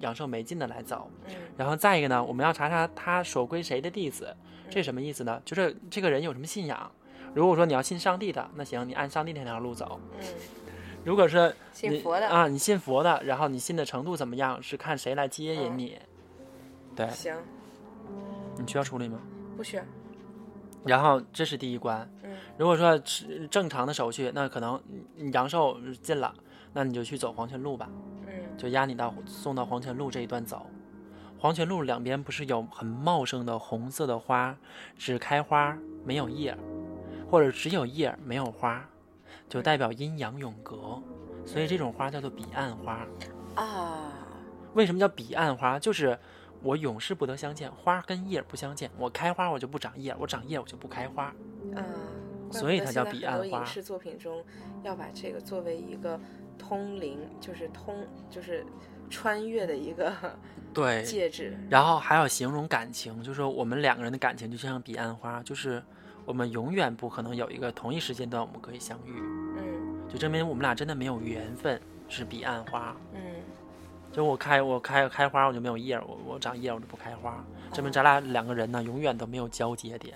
阳寿没尽的来走。然后再一个呢，我们要查查他所归谁的弟子，这是什么意思呢？就是这个人有什么信仰。如果说你要信上帝的，那行，你按上帝那条路走。如果是信佛的啊，你信佛的，然后你信的程度怎么样，是看谁来接引你。对， 行。 你需要处理吗？ 不需要。 然后这是第一关。如果说正常的手续，那可能你阳寿尽了，那你就去走黄泉路吧。就押你送到黄泉路这一段走。黄泉路两边不是有很茂盛的红色的花，只开花没有叶，或者只有叶没有花，就代表阴阳永隔，所以这种花叫做彼岸花啊。 为什么叫彼岸花？就是我永世不得相见，花跟叶不相见，我开花我就不长叶，我长叶我就不开花。所以它叫彼岸花。 很多影视作品中要把这个作为一个通灵，就是穿越的一个对介质。 然后还有形容感情，就是说我们两个人的感情就像彼岸花，就是我们永远不可能有一个同一时间段我们可以相遇。就证明我们俩真的没有缘分，是彼岸花。就我开花我就没有叶，我长叶我就不开花，证明咱俩两个人呢永远都没有交接点。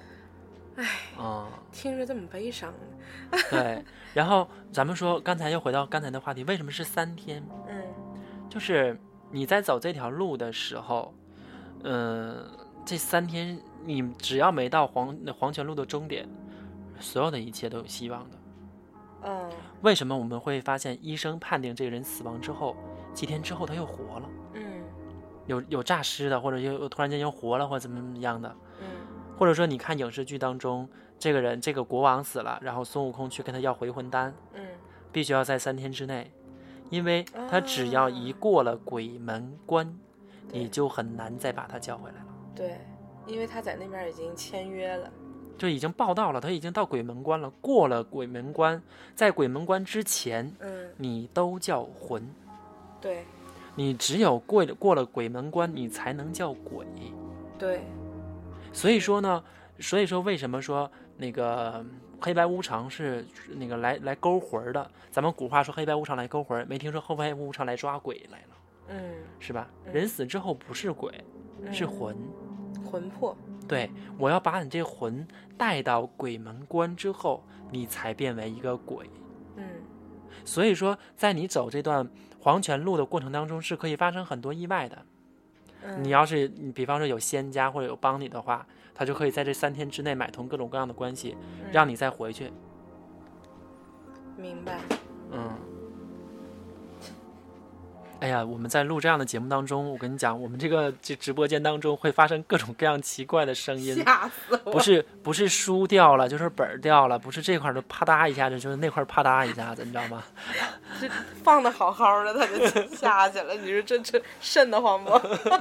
听着这么悲伤。 对，然后咱们说刚才又回到刚才的话题，为什么是3天？就是你在走这条路的时候，这3天你只要没到黄泉路的终点，所有的一切都有希望的。为什么我们会发现医生判定这个人死亡之后7天之后他又活了？有诈尸的，或者又突然间又活了，或者怎么样的。或者说你看影视剧当中，这个国王死了，然后孙悟空去跟他要回魂丹，必须要在3天之内，因为他只要一过了鬼门关，你就很难再把他叫回来了。 对，因为他在那边已经签约了， 就已经报到了，他已经到鬼门关了，过了鬼门关，在鬼门关之前，你都叫魂。 对， 你只有过了鬼门关，你才能叫鬼。 对。 所以说为什么说那个黑白无常是那个来勾魂的？咱们古话说黑白无常来勾魂，没听说黑白无常来抓鬼来了，是吧？人死之后不是鬼，是魂魄。 对，我要把你这魂带到鬼门关之后，你才变为一个鬼。所以说，在你走这段黄泉路的过程当中，是可以发生很多意外的。你要是你比方说有仙家或者有帮你的话，他就可以在这3天之内买通各种各样的关系，让你再回去。 明白。 哎呀，我们在录这样的节目当中，我跟你讲，我们这直播间当中会发生各种各样奇怪的声音， 吓死我！ 不是书掉了，就是本掉了，不是这块就啪嗒一下子，就是那块啪嗒一下子，你知道吗？ 这放的好好的，他就下去了，你说这瘆得慌不？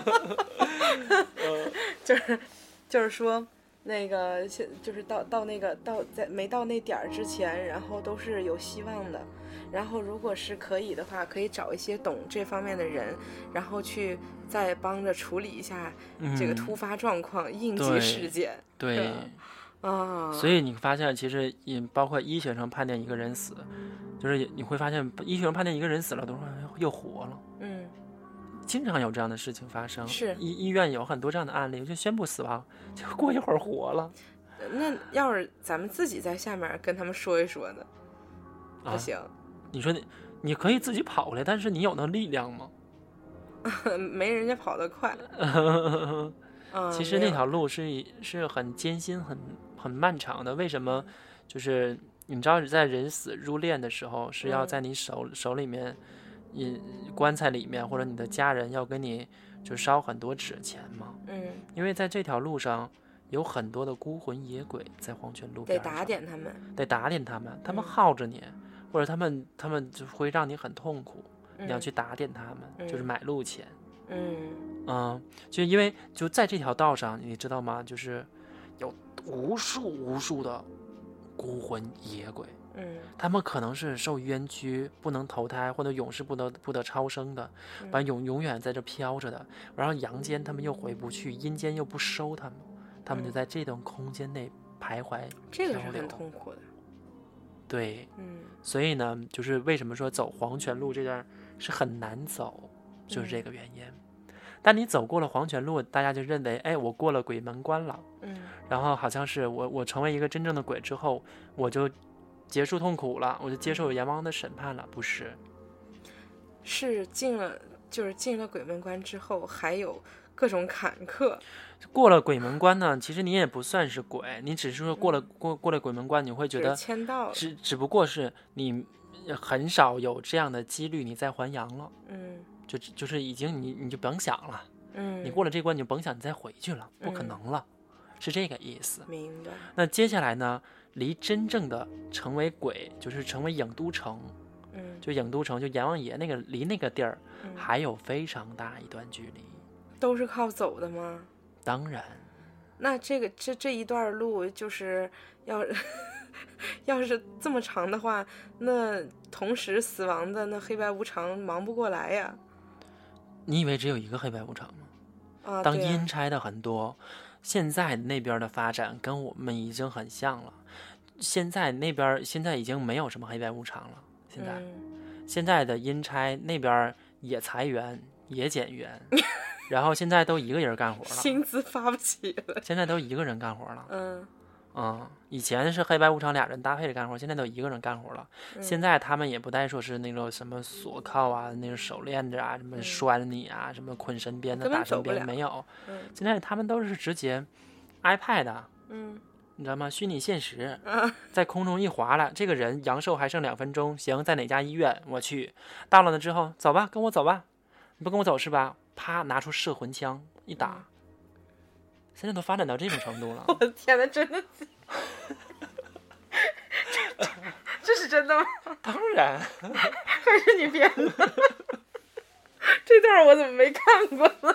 就是说。那个就是到那个在没到那点儿之前，然后都是有希望的。然后如果是可以的话，可以找一些懂这方面的人，然后去再帮着处理一下这个突发状况、应急事件。 对所以你发现其实也包括医学上判定一个人死，就是你会发现医学上判定一个人死了都说又活了。经常有这样的事情发生， 是医院有很多这样的案例，就宣布死亡，就过一会儿活了。 那要是咱们自己在下面跟他们说一说呢？不行。 你说你可以自己跑来，但是你有那力量吗？ 没人家跑得快。 其实那条路是很艰辛、很漫长的。为什么？就是你知道，在人死入殓的时候，是要在你手里面。棺材里面或者你的家人要跟你就烧很多纸钱嘛，因为在这条路上有很多的孤魂野鬼在黄泉路边， 得打点他们， 他们耗着你，或者他们就会让你很痛苦，你要去打点他们，就是买路钱。就因为就在这条道上，你知道吗？就是有无数的孤魂野鬼。他们可能是受冤屈不能投胎，或者永世不得超生的，完永远在这飘着的，然后阳间他们又回不去，阴间又不收他们，他们就在这段空间内徘徊， 这个是很痛苦的。 对，所以呢，就是为什么说走黄泉路这段是很难走， 就是这个原因。但你走过了黄泉路，大家就认为，哎，我过了鬼门关了，然后好像是我成为一个真正的鬼之后，我就结束痛苦了，我就接受阎王的审判了，不是？ 是进了鬼门关之后，还有各种坎坷。 过了鬼门关呢，其实你也不算是鬼，你只是说过了鬼门关，你会觉得签到了， 只不过是你很少有这样的几率，你再还阳了。就是已经你就甭想了，你过了这关你就甭想你再回去了，不可能了，是这个意思。 明白。 那接下来呢，离真正的成为鬼，就是成为郢都城，就郢都城，就阎王爷那个离那个地儿，还有非常大一段距离。 都是靠走的吗？ 当然。 那这一段路就是要是这么长的话，那同时死亡的那黑白无常忙不过来呀。 你以为只有一个黑白无常吗？当阴差的很多，现在那边的发展跟我们已经很像了。现在那边现在已经没有什么黑白无常了。现在的阴差那边也裁员也减员，然后现在都一个人干活了， 薪资发不起了。 现在都一个人干活了。以前是黑白无常俩人搭配着干活，现在都一个人干活了。现在他们也不带说是那种什么锁铐啊，那种手链子啊，什么拴你啊，什么捆身边的打身边，没有。现在他们都是直接 iPad，你知道吗？虚拟现实，在空中一划了，这个人阳寿还剩2分钟，行，在哪家医院？我去，到了呢之后，走吧，跟我走吧，你不跟我走是吧？啪，拿出摄魂枪一打。现在都发展到这种程度了。 我的天哪，真的这是真的吗？ 当然。 还是你编的？这段我怎么没看过呢？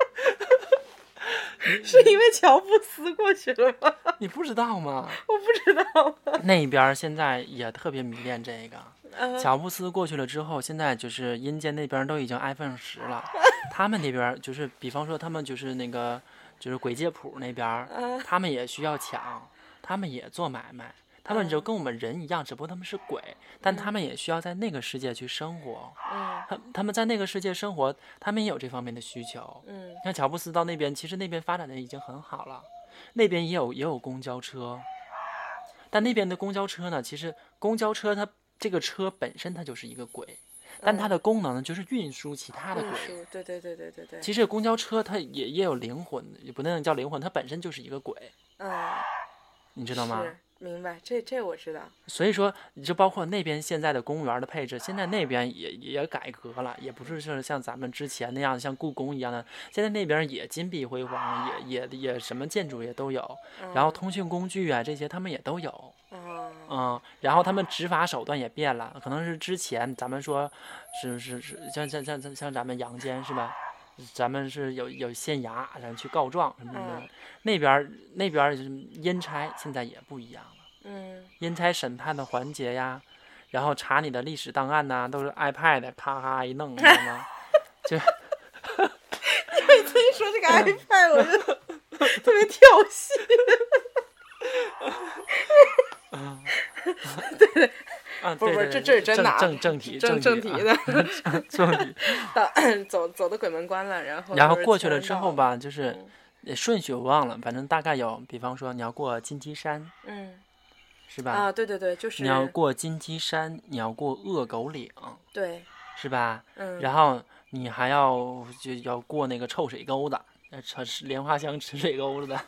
是因为乔布斯过去了吗？ 你不知道吗？ 我不知道。 那边现在也特别迷恋这个。乔布斯过去了之后，现在就是阴间那边都已经 iPhone 10了。他们那边就是比方说他们就是那个就是鬼界谱那边，他们也需要抢，他们也做买卖，他们就跟我们人一样，只不过他们是鬼，但他们也需要在那个世界去生活。他们在那个世界生活，他们也有这方面的需求。像乔布斯到那边，其实那边发展的已经很好了，那边也有公交车，但那边的公交车呢，其实公交车它这个车本身它就是一个鬼。但它的功能呢，就是运输其他的鬼。 对。 其实公交车它也有灵魂，也不能叫灵魂，它本身就是一个鬼。你知道吗？ 是，明白，这我知道。 所以说，就包括那边现在的公务员的配置，现在那边也改革了，也不是像咱们之前那样像故宫一样的，现在那边也金碧辉煌，也什么建筑也都有，然后通讯工具啊这些他们也都有。然后他们执法手段也变了，可能是之前咱们说是像咱们阳间是吧？咱们是有县衙，然后去告状什么的。那边就是阴差，现在也不一样了。阴差审判的环节呀，然后查你的历史档案呐，都是 iPad 咔咔一弄，你知道吗？就你每次一说这个 iPad，我就特别跳戏。对，不，这是真的。 正题的。 正题。 走的鬼门关了， 然后过去了之后吧，就是顺序我忘了，反正大概有，比方说你要过金鸡山，是吧？ 对，就是你要过金鸡山，你要过恶狗岭， 对， 是吧？然后你还要过那个臭水沟子，莲花乡吃水沟子的。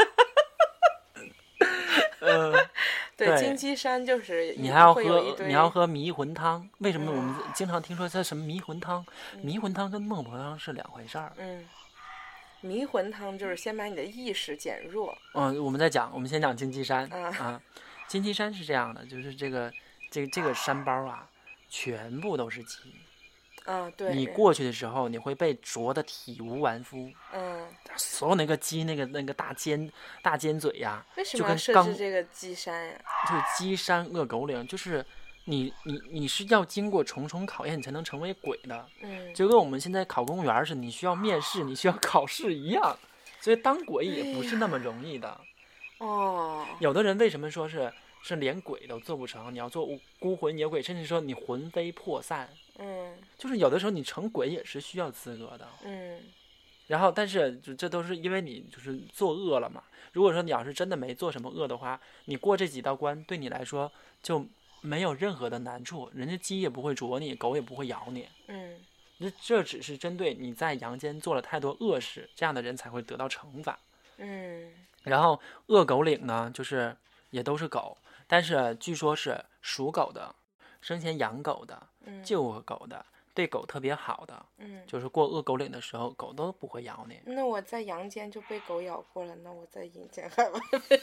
对，金鸡山就是你还要喝迷魂汤。为什么我们经常听说它什么迷魂汤？迷魂汤跟孟婆汤是两回事儿。 迷魂汤就是先把你的意识减弱。 我们先讲金鸡山金鸡山是这样的，就是这个山包啊，全部都是鸡。 对。 你过去的时候，你会被啄得体无完肤。所有那个鸡那个大尖嘴呀， 为什么要设置这个鸡山呀？ 就是鸡山恶狗岭，就是你是要经过重重考验，你才能成为鬼的。就跟我们现在考公务员似的，你需要面试，你需要考试一样。所以当鬼也不是那么容易的。 哦， 有的人为什么说是是连鬼都做不成，你要做孤魂野鬼，甚至说你魂飞魄散，就是有的时候你成鬼也是需要资格的，然后但是这都是因为你就是作恶了嘛。如果说你要是真的没做什么恶的话，你过这几道关对你来说就没有任何的难处，人家鸡也不会啄你，狗也不会咬你，这只是针对你在阳间做了太多恶事，这样的人才会得到惩罚。然后恶狗岭呢，就是也都是狗，但是据说是属狗的、生前养狗的、救过狗的、对狗特别好的，就是过恶狗岭的时候，狗都不会咬你。 那我在阳间就被狗咬过了，那我在阴间还会被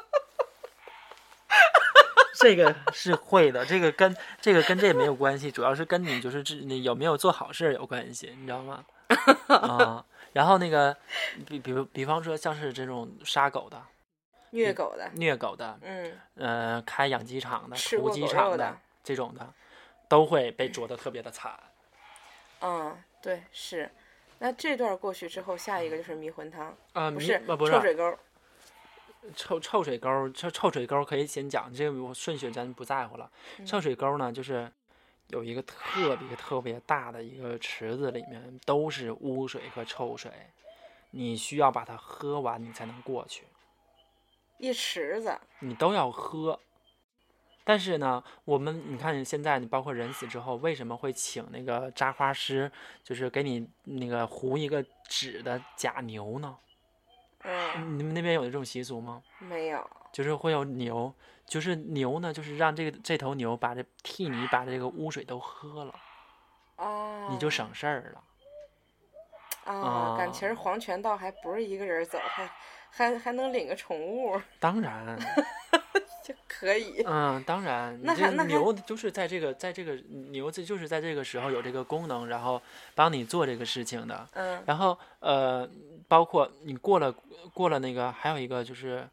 这个是会的，这个跟这也没有关系，主要是跟你就是你有没有做好事有关系，你知道吗？然后那个比方说像是这种杀狗的、虐狗的，开养鸡场的、屠鸡场的这种的，都会被啄得特别的惨。 对，是。那这段过去之后，下一个就是迷魂汤不是臭水沟。 臭水沟可以先讲，这个顺序咱不在乎了。臭水沟呢，就是有一个特别大的一个池子，里面都是污水和臭水，你需要把它喝完你才能过去。 一池子你都要喝。但是呢，你看现在你包括人死之后，为什么会请那个扎花师，就是给你那个糊一个纸的假牛呢？你们那边有这种习俗吗？ 没有， 就是会有牛，就是牛呢，就是让这头牛替你把这个污水都喝了，你就省事儿了。 感情黄泉道还不是一个人走，还能领个宠物。 当然就可以。 当然，你这牛就是在这个牛就是在这个时候有这个功能，然后帮你做这个事情的。然后包括你过了那个，还有一个就是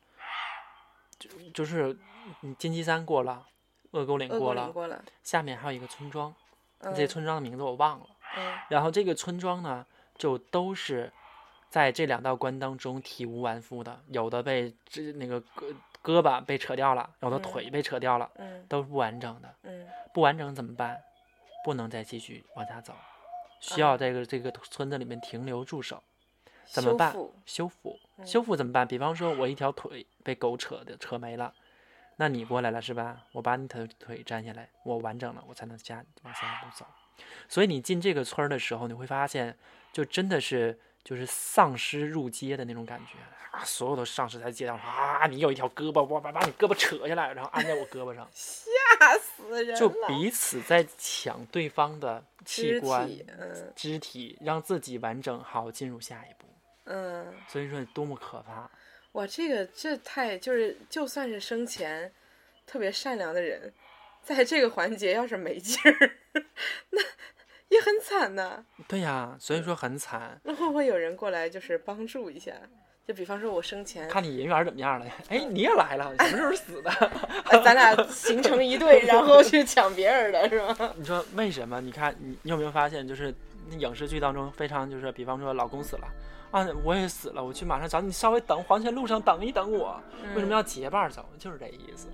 你金鸡山过了，恶狗岭过了，下面还有一个村庄，这村庄的名字我忘了。然后这个村庄呢，就都是在这2道关当中体无完肤的，有的被那个胳膊被扯掉了，有的腿被扯掉了，都是不完整的。不完整怎么办？不能再继续往下走，需要这个村子里面停留驻守。怎么办？修复怎么办？比方说我一条腿被狗扯没了，那你过来了是吧？我把你的腿摘下来，我完整了，我才能往下一步走。所以你进这个村的时候，你会发现，就真的是就是丧尸入街的那种感觉啊！所有的丧尸在街上你有一条胳膊，我把你胳膊扯下来，然后安在我胳膊上， 吓死人了！ 就彼此在抢对方的器官、肢体，让自己完整好进入下一步。所以说多么可怕！ 哇，这太就算是生前特别善良的人，在这个环节要是没劲儿，那也很惨呢。 对呀，所以说很惨。 那会不会有人过来就是帮助一下？就比方说我生前看你人缘怎么样了？你也来了，什么时候死的？ 咱俩形成一对，然后去抢别人的是吗？ 你说为什么？你看你有没有发现，就是影视剧当中非常就是，比方说老公死了。我也死了，我去马上找你，稍微等黄泉路上等一等我。为什么要结伴走？就是这意思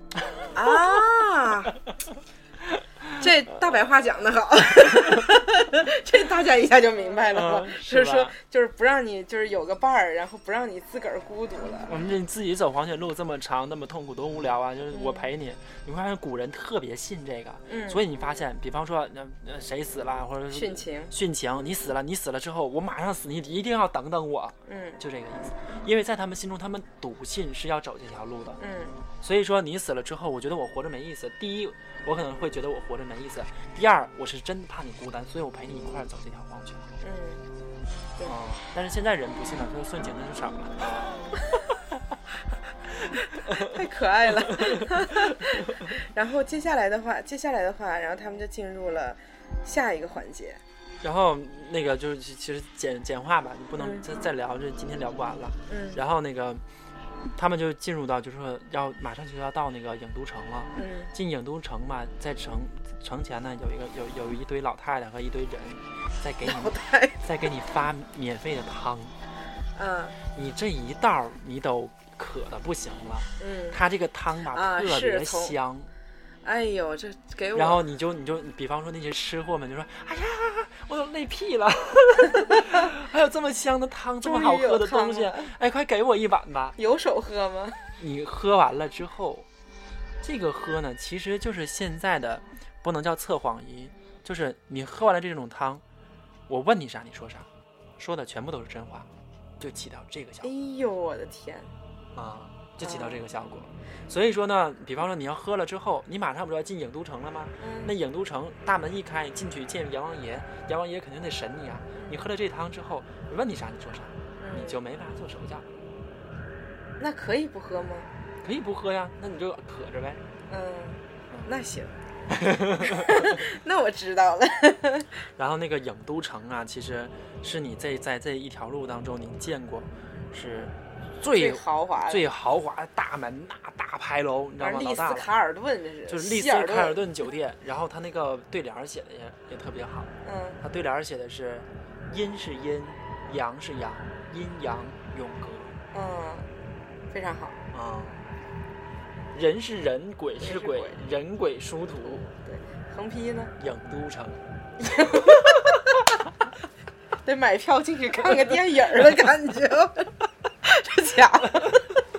这大白话讲得好，这大家一下就明白了。就是说，就是不让你就是有个伴儿，然后不让你自个儿孤独了。 我们这自己走黄泉路这么长，那么痛苦，多无聊啊！就是我陪你，你会发现古人特别信这个。所以你发现，比方说谁死了，或者殉情，你死了之后，我马上死，你一定要等等我。就这个意思。因为在他们心中，他们笃信是要走这条路的。所以说你死了之后，我觉得我活着没意思。第一，我可能会觉得我活着没意思。第二，我是真的怕你孤单，所以我陪你一块走这条黄泉。但是现在人不信了，说顺情的就少了。 太可爱了。然后接下来的话，然后他们就进入了下一个环节。 然后那个就是其实简化吧，你不能再聊，这今天聊不完了。然后那个他们就进入到，就是说马上就要到那个郢都城了。进郢都城嘛，在城前呢有一堆老太太和一堆人在给你发免费的汤。 你这一道你都渴的不行了，它这个汤吧特别香。 哎呦，这给我！ 然后你就比方说那些吃货们就说：“哎呀，我都累屁了！还有这么香的汤，这么好喝的东西，哎，快给我一碗吧！” 有手喝吗？ 你喝完了之后，这个喝呢，其实就是现在的不能叫测谎仪，就是你喝完了这种汤，我问你啥你说啥，说的全部都是真话，就起到这个效果。 哎呦，我的天！ 就起到这个效果。所以说呢，比方说你要喝了之后，你马上不是要进郢都城了吗？那郢都城大门一开，进去见阎王爷，阎王爷肯定得审你啊。你喝了这汤之后，问你啥你说啥，你就没法做手脚。 那可以不喝吗？ 可以不喝呀，那你就渴着呗。 那行。那我知道了。 然后那个郢都城啊，其实是你在这一条路当中你见过是最豪华的大门大牌楼，你知道吗？ 丽思卡尔顿，这是就是丽思卡尔顿酒店。然后他那个对联写的也特别好。他对联写的是阴是阴，阳是阳，阴阳永隔。 非常好。 人是人，鬼是鬼，人鬼殊途。 对，横批呢？ 郢都城。 得买票进去看个电影的感觉。这假的。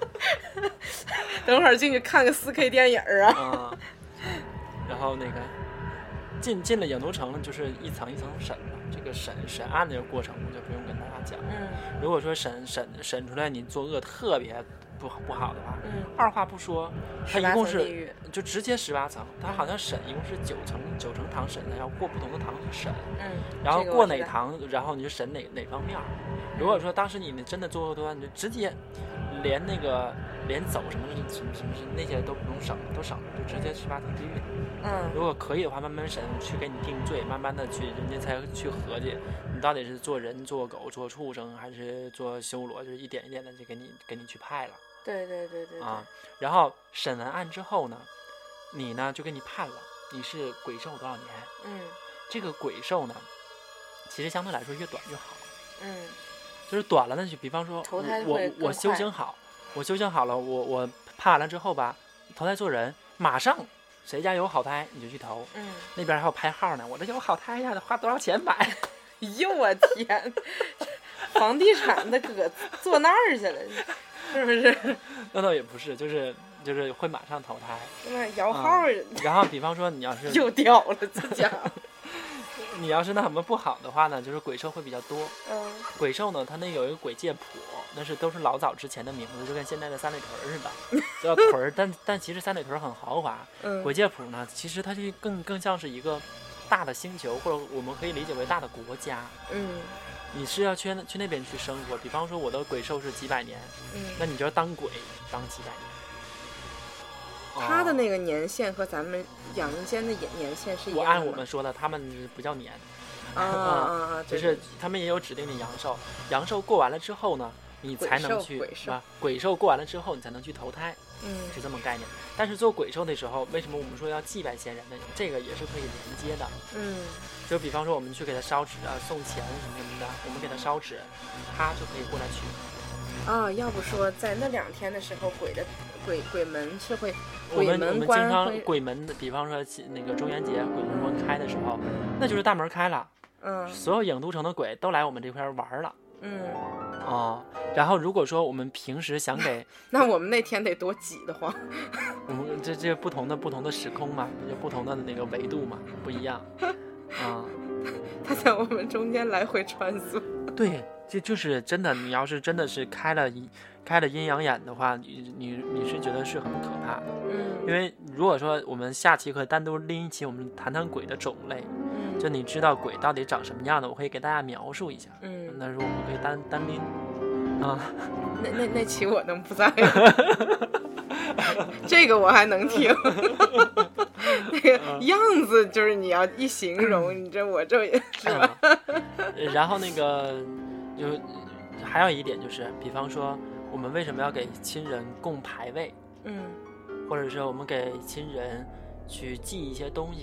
等会儿进去看个4K 电影啊。 然后那个进了郢都城，就是一层一层审了。这个审案的这个过程我就不用跟大家讲。如果说审出来你作恶特别不好的话，二话不说，它一共是就直接18层，它好像审一共是9层堂审的，要过不同的堂去审，然后过哪堂，然后你就审哪方面。如果说当时你真的作恶多端，你就直接连走什么那些都不用省，都省了，就直接18层地狱。如果可以的话，慢慢审去给你定罪，慢慢的去人家才去合计你到底是做人做狗做畜生还是做修罗，就是一点一点的就给你去派了。 对。 然后审完案之后呢，你呢就给你判了，你是鬼寿多少年？这个鬼寿呢，其实相对来说越短越好。就是短了呢，就比方说我修行好了，我判完了之后吧，投胎做人，马上谁家有好胎你就去投。那边还有排号呢，我这有好胎呀，得花多少钱买？ 哎呦我天，房地产的搁坐那儿去了。是不是？ 那倒也不是，就是会马上投胎。 那摇号然后比方说你要是又掉了，这家伙。 你要是那什么不好的话呢，就是鬼寿会比较多。鬼寿呢，它那有一个鬼界谱，那都是老早之前的名字，就跟现在的三里屯似的，叫屯儿。但其实三里屯很豪华。鬼界谱呢，其实它就更像是一个大的星球，或者我们可以理解为大的国家。你是要去那边去生活，比方说我的鬼寿是几百年，那你就要当鬼当几百年。 他的那个年限和咱们阳间的年限是一样的吗？ 我按我们说的，他们不叫年。就是他们也有指定的阳寿，阳寿过完了之后呢，你才能去鬼寿过完了之后你才能去投胎。是这么概念。但是做鬼寿的时候，为什么我们说要祭拜先人呢？这个也是可以连接的。就比方说我们去给他烧纸啊、送钱什么的，我们给他烧纸，他就可以过来取。 要不说在那2天的时候，鬼门是会， 我们经常鬼门，比方说那个中元节鬼门关开的时候，那就是大门开了，所有郢都城的鬼都来我们这块玩了。然后如果说我们平时想给那我们那天得多挤得慌。 我们这不同的时空嘛，有不同的那个维度嘛，不一样。 他在我们中间来回穿梭。 对，这就是真的。你要是真的是开了阴阳眼的话，你是觉得是很可怕的。因为如果说我们下期可以单独拎一期，我们谈谈鬼的种类。就你知道鬼到底长什么样的，我可以给大家描述一下。那如果我们可以单拎那期我能不在吗？这个我还能听。那个样子就是你要一形容，你这我这也是吧。 然后那个就还有一点就是，比方说我们为什么要给亲人供牌位？或者是我们给亲人去寄一些东西，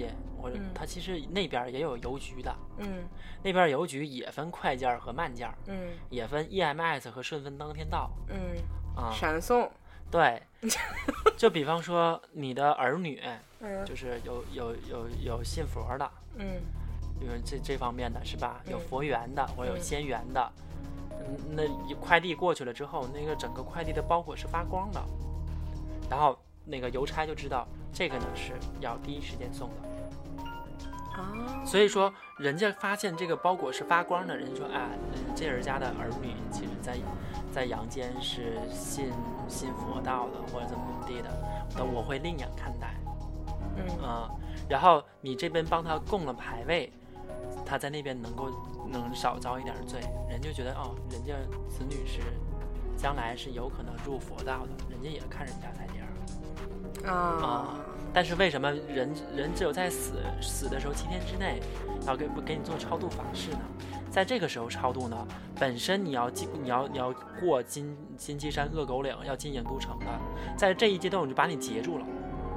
或者它其实那边也有邮局的，那边邮局也分快件和慢件，也分 EMS 和顺丰当天到， 闪送， 对，就比方说你的儿女，就是有信佛的，因为这方面的是吧？有佛缘的或者有仙缘的，那快递过去了之后，那个整个快递的包裹是发光的，然后那个邮差就知道这个呢是要第一时间送的。所以说人家发现这个包裹是发光的，人家说这人家的儿女其实在阳间是信佛道的或者怎么地的，我会另眼看待。然后你这边帮他供了牌位，他在那边能少遭一点罪，人就觉得人家子女是将来是有可能入佛道的，人家也看人家在这样。但是为什么人只有在死的时候7天之内要给你做超度法事呢？在这个时候超度呢，本身你要过金鸡山恶狗岭，要进郢都城的，在这一阶段我就把你截住了。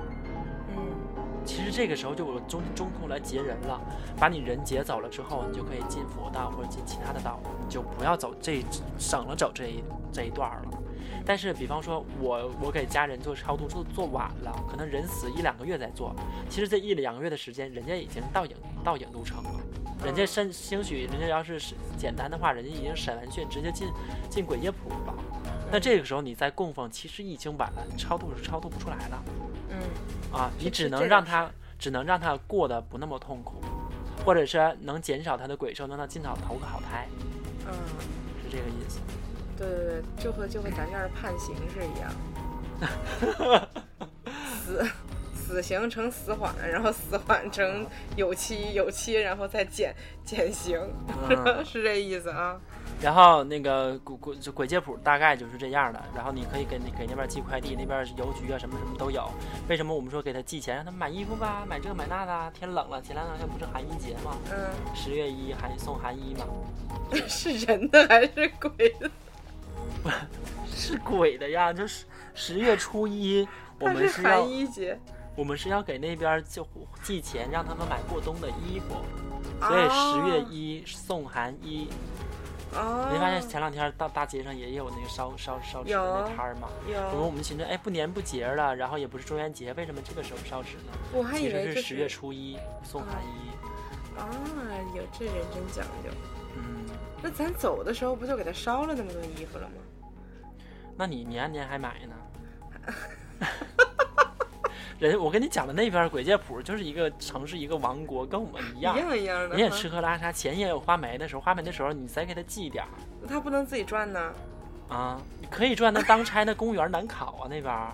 其实这个时候就有中空来截人了，把你人截走了之后，你就可以进佛道或者进其他的道，你就不要走省了走这一段了。但是比方说我给家人做超度做晚了，可能人死1-2个月再做，其实这1-2个月的时间，人家已经到郢都城了，人家兴许人家要是简单的话，人家已经审完讯直接进鬼街谱了。那这个时候你再供奉，其实已经晚了，你超度是超度不出来的。你只能让他过得不那么痛苦，或者是能减少他的鬼寿，让他尽早投个好胎。是这个意思。 对，就和咱这儿判刑是一样。死刑成死缓，然后死缓成有期，然后再减刑，是这意思啊。 然后那个鬼街谱大概就是这样的，然后你可以给那边寄快递，那边邮局啊什么都有。为什么我们说给他寄钱，让他买衣服吧，买这个买那的？天冷了，前2天不是寒衣节吗？10月1送寒衣嘛。 是人的还是鬼的？ 是鬼的呀，就是10月初1，我们是寒衣节， 我们是要给那边就寄钱，让他们买过冬的衣服，所以10月1送寒衣。没发现前2天到大街上也有那个烧纸的那摊吗？有。我们寻思，不年不节了，然后也不是中元节，为什么这个时候烧纸呢？ 我还以为是10月初1送寒衣。 有这人真讲究。那咱走的时候不就给他烧了那么多衣服了吗？ 那你年还买呢？我跟你讲的那边鬼街谱就是一个城市一个王国，跟我们一样的。 人也吃喝拉撒，钱也有花没的时候，你再给他寄一点。 他不能自己赚呢？ 你可以赚，那当差那公务员难考啊那边。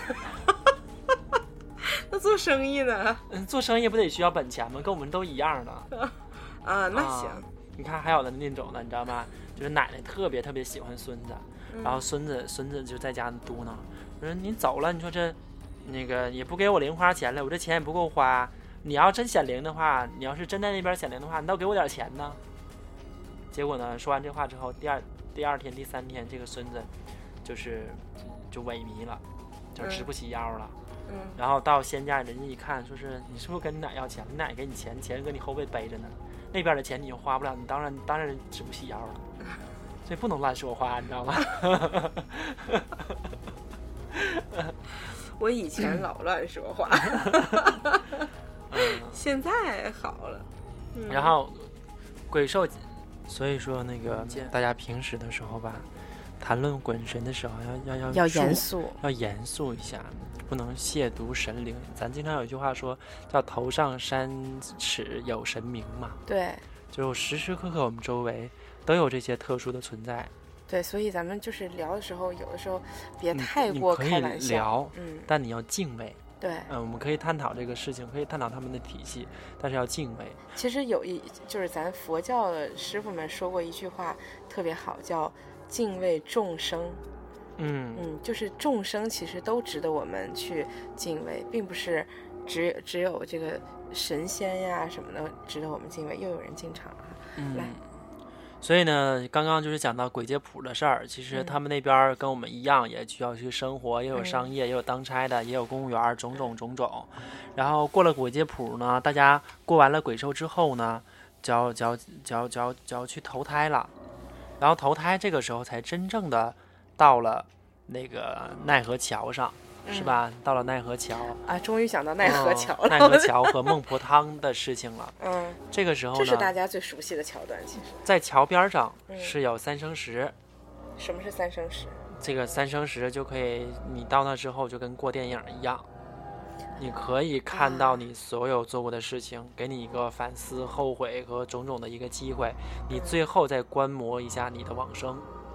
那做生意呢？ 做生意不得需要本钱吗？跟我们都一样的。 那行。 你看还有的那种的，你知道吗？就是奶奶特别特别喜欢孙子，然后孙子就在家嘟囔，说你走了，你说这那个也不给我零花钱了，我这钱也不够花。你要真显灵的话，你要是真在那边显灵的话，你倒给我点钱呢。结果呢，说完这话之后，第二天、第3天，这个孙子就萎靡了，就直不起腰了。然后到仙家，人家一看，说是你是不是跟你奶要钱？你奶给你钱搁你后背背着呢。那边的钱你就花不了，你当然直不起腰了，所以不能乱说话，你知道吗？ 我以前老乱说话，现在好了。 然后鬼兽，所以说那个大家平时的时候吧，谈论鬼神的时候要严肃， 要严肃一下。不能亵渎神灵，咱经常有一句话说叫头上3尺有神明嘛。 对， 就时时刻刻我们周围都有这些特殊的存在。 对，所以咱们就是聊的时候，有的时候别太过开玩笑。 你可以聊，但你要敬畏。 对， 我们可以探讨这个事情，可以探讨他们的体系，但是要敬畏。 其实就是咱佛教的师傅们说过一句话特别好，叫敬畏众生。就是众生其实都值得我们去敬畏，并不是只有这个神仙呀什么的值得我们敬畏。又有人进场了，来。 所以呢，刚刚就是讲到鬼街谱的事儿，其实他们那边跟我们一样，也需要去生活，也有商业，也有当差的，也有公务员，种种种种。然后过了鬼街谱呢，大家过完了鬼寿之后呢，就要去投胎了。然后投胎这个时候才真正的到了那个奈何桥上。是吧？到了奈何桥啊，终于想到奈何桥了。 奈何桥和孟婆汤的事情了。这个时候呢， 这是大家最熟悉的桥段。其实， 在桥边上是有三生石。 什么是三生石？ 这个三生石就可以，你到那之后就跟过电影一样，你可以看到你所有做过的事情，给你一个反思、后悔和种种的一个机会。你最后再观摩一下你的往生。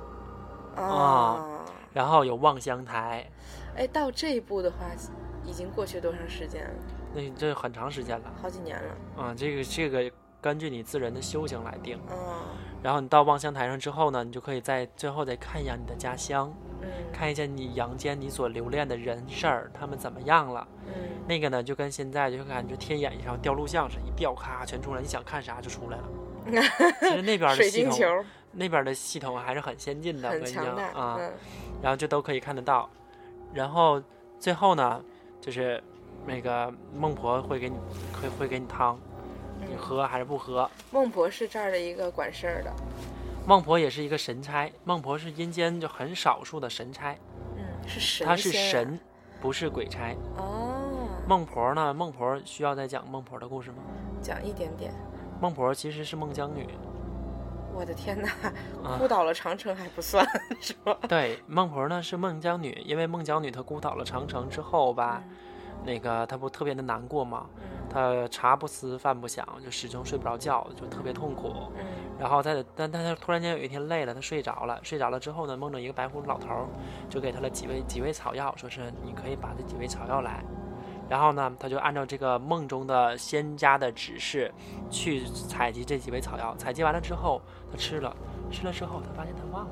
然后有望乡台。 哎，到这一步的话，已经过去多长时间了？ 那这很长时间了， 好几年了。 这个根据你自人的修行来定。然后你到望乡台上之后呢，你就可以在最后再看一眼你的家乡，看一下你阳间你所留恋的人事儿，他们怎么样了。那个呢，就跟现在就感觉天眼上掉录像似的，一掉咔全出来，你想看啥就出来了。其实那边的系统，那边的系统还是很先进的， 很强大啊。 然后就都可以看得到。然后最后呢，就是那个孟婆会给你汤，你喝还是不喝？ 孟婆是这儿的一个管事儿的。 孟婆也是一个神差，孟婆是阴间就很少数的神差。 是神。 她是神，不是鬼差。孟婆呢？孟婆需要再讲孟婆的故事吗？ 讲一点点。 孟婆其实是孟姜女。 我的天哪，孤岛了长城还不算是吧？ 对，孟婆呢是孟姜女，因为孟姜女她孤岛了长城之后吧，那个她不特别的难过嘛，她茶不思饭不想，就始终睡不着觉，就特别痛苦。然后但她突然间有一天累了，她睡着了之后呢，梦着一个白胡子老头，就给她了几味草药，说是你可以把这几味草药来。然后呢，他就按照这个梦中的仙家的指示去采集这几味草药。采集完了之后，他吃了之后，他发现他忘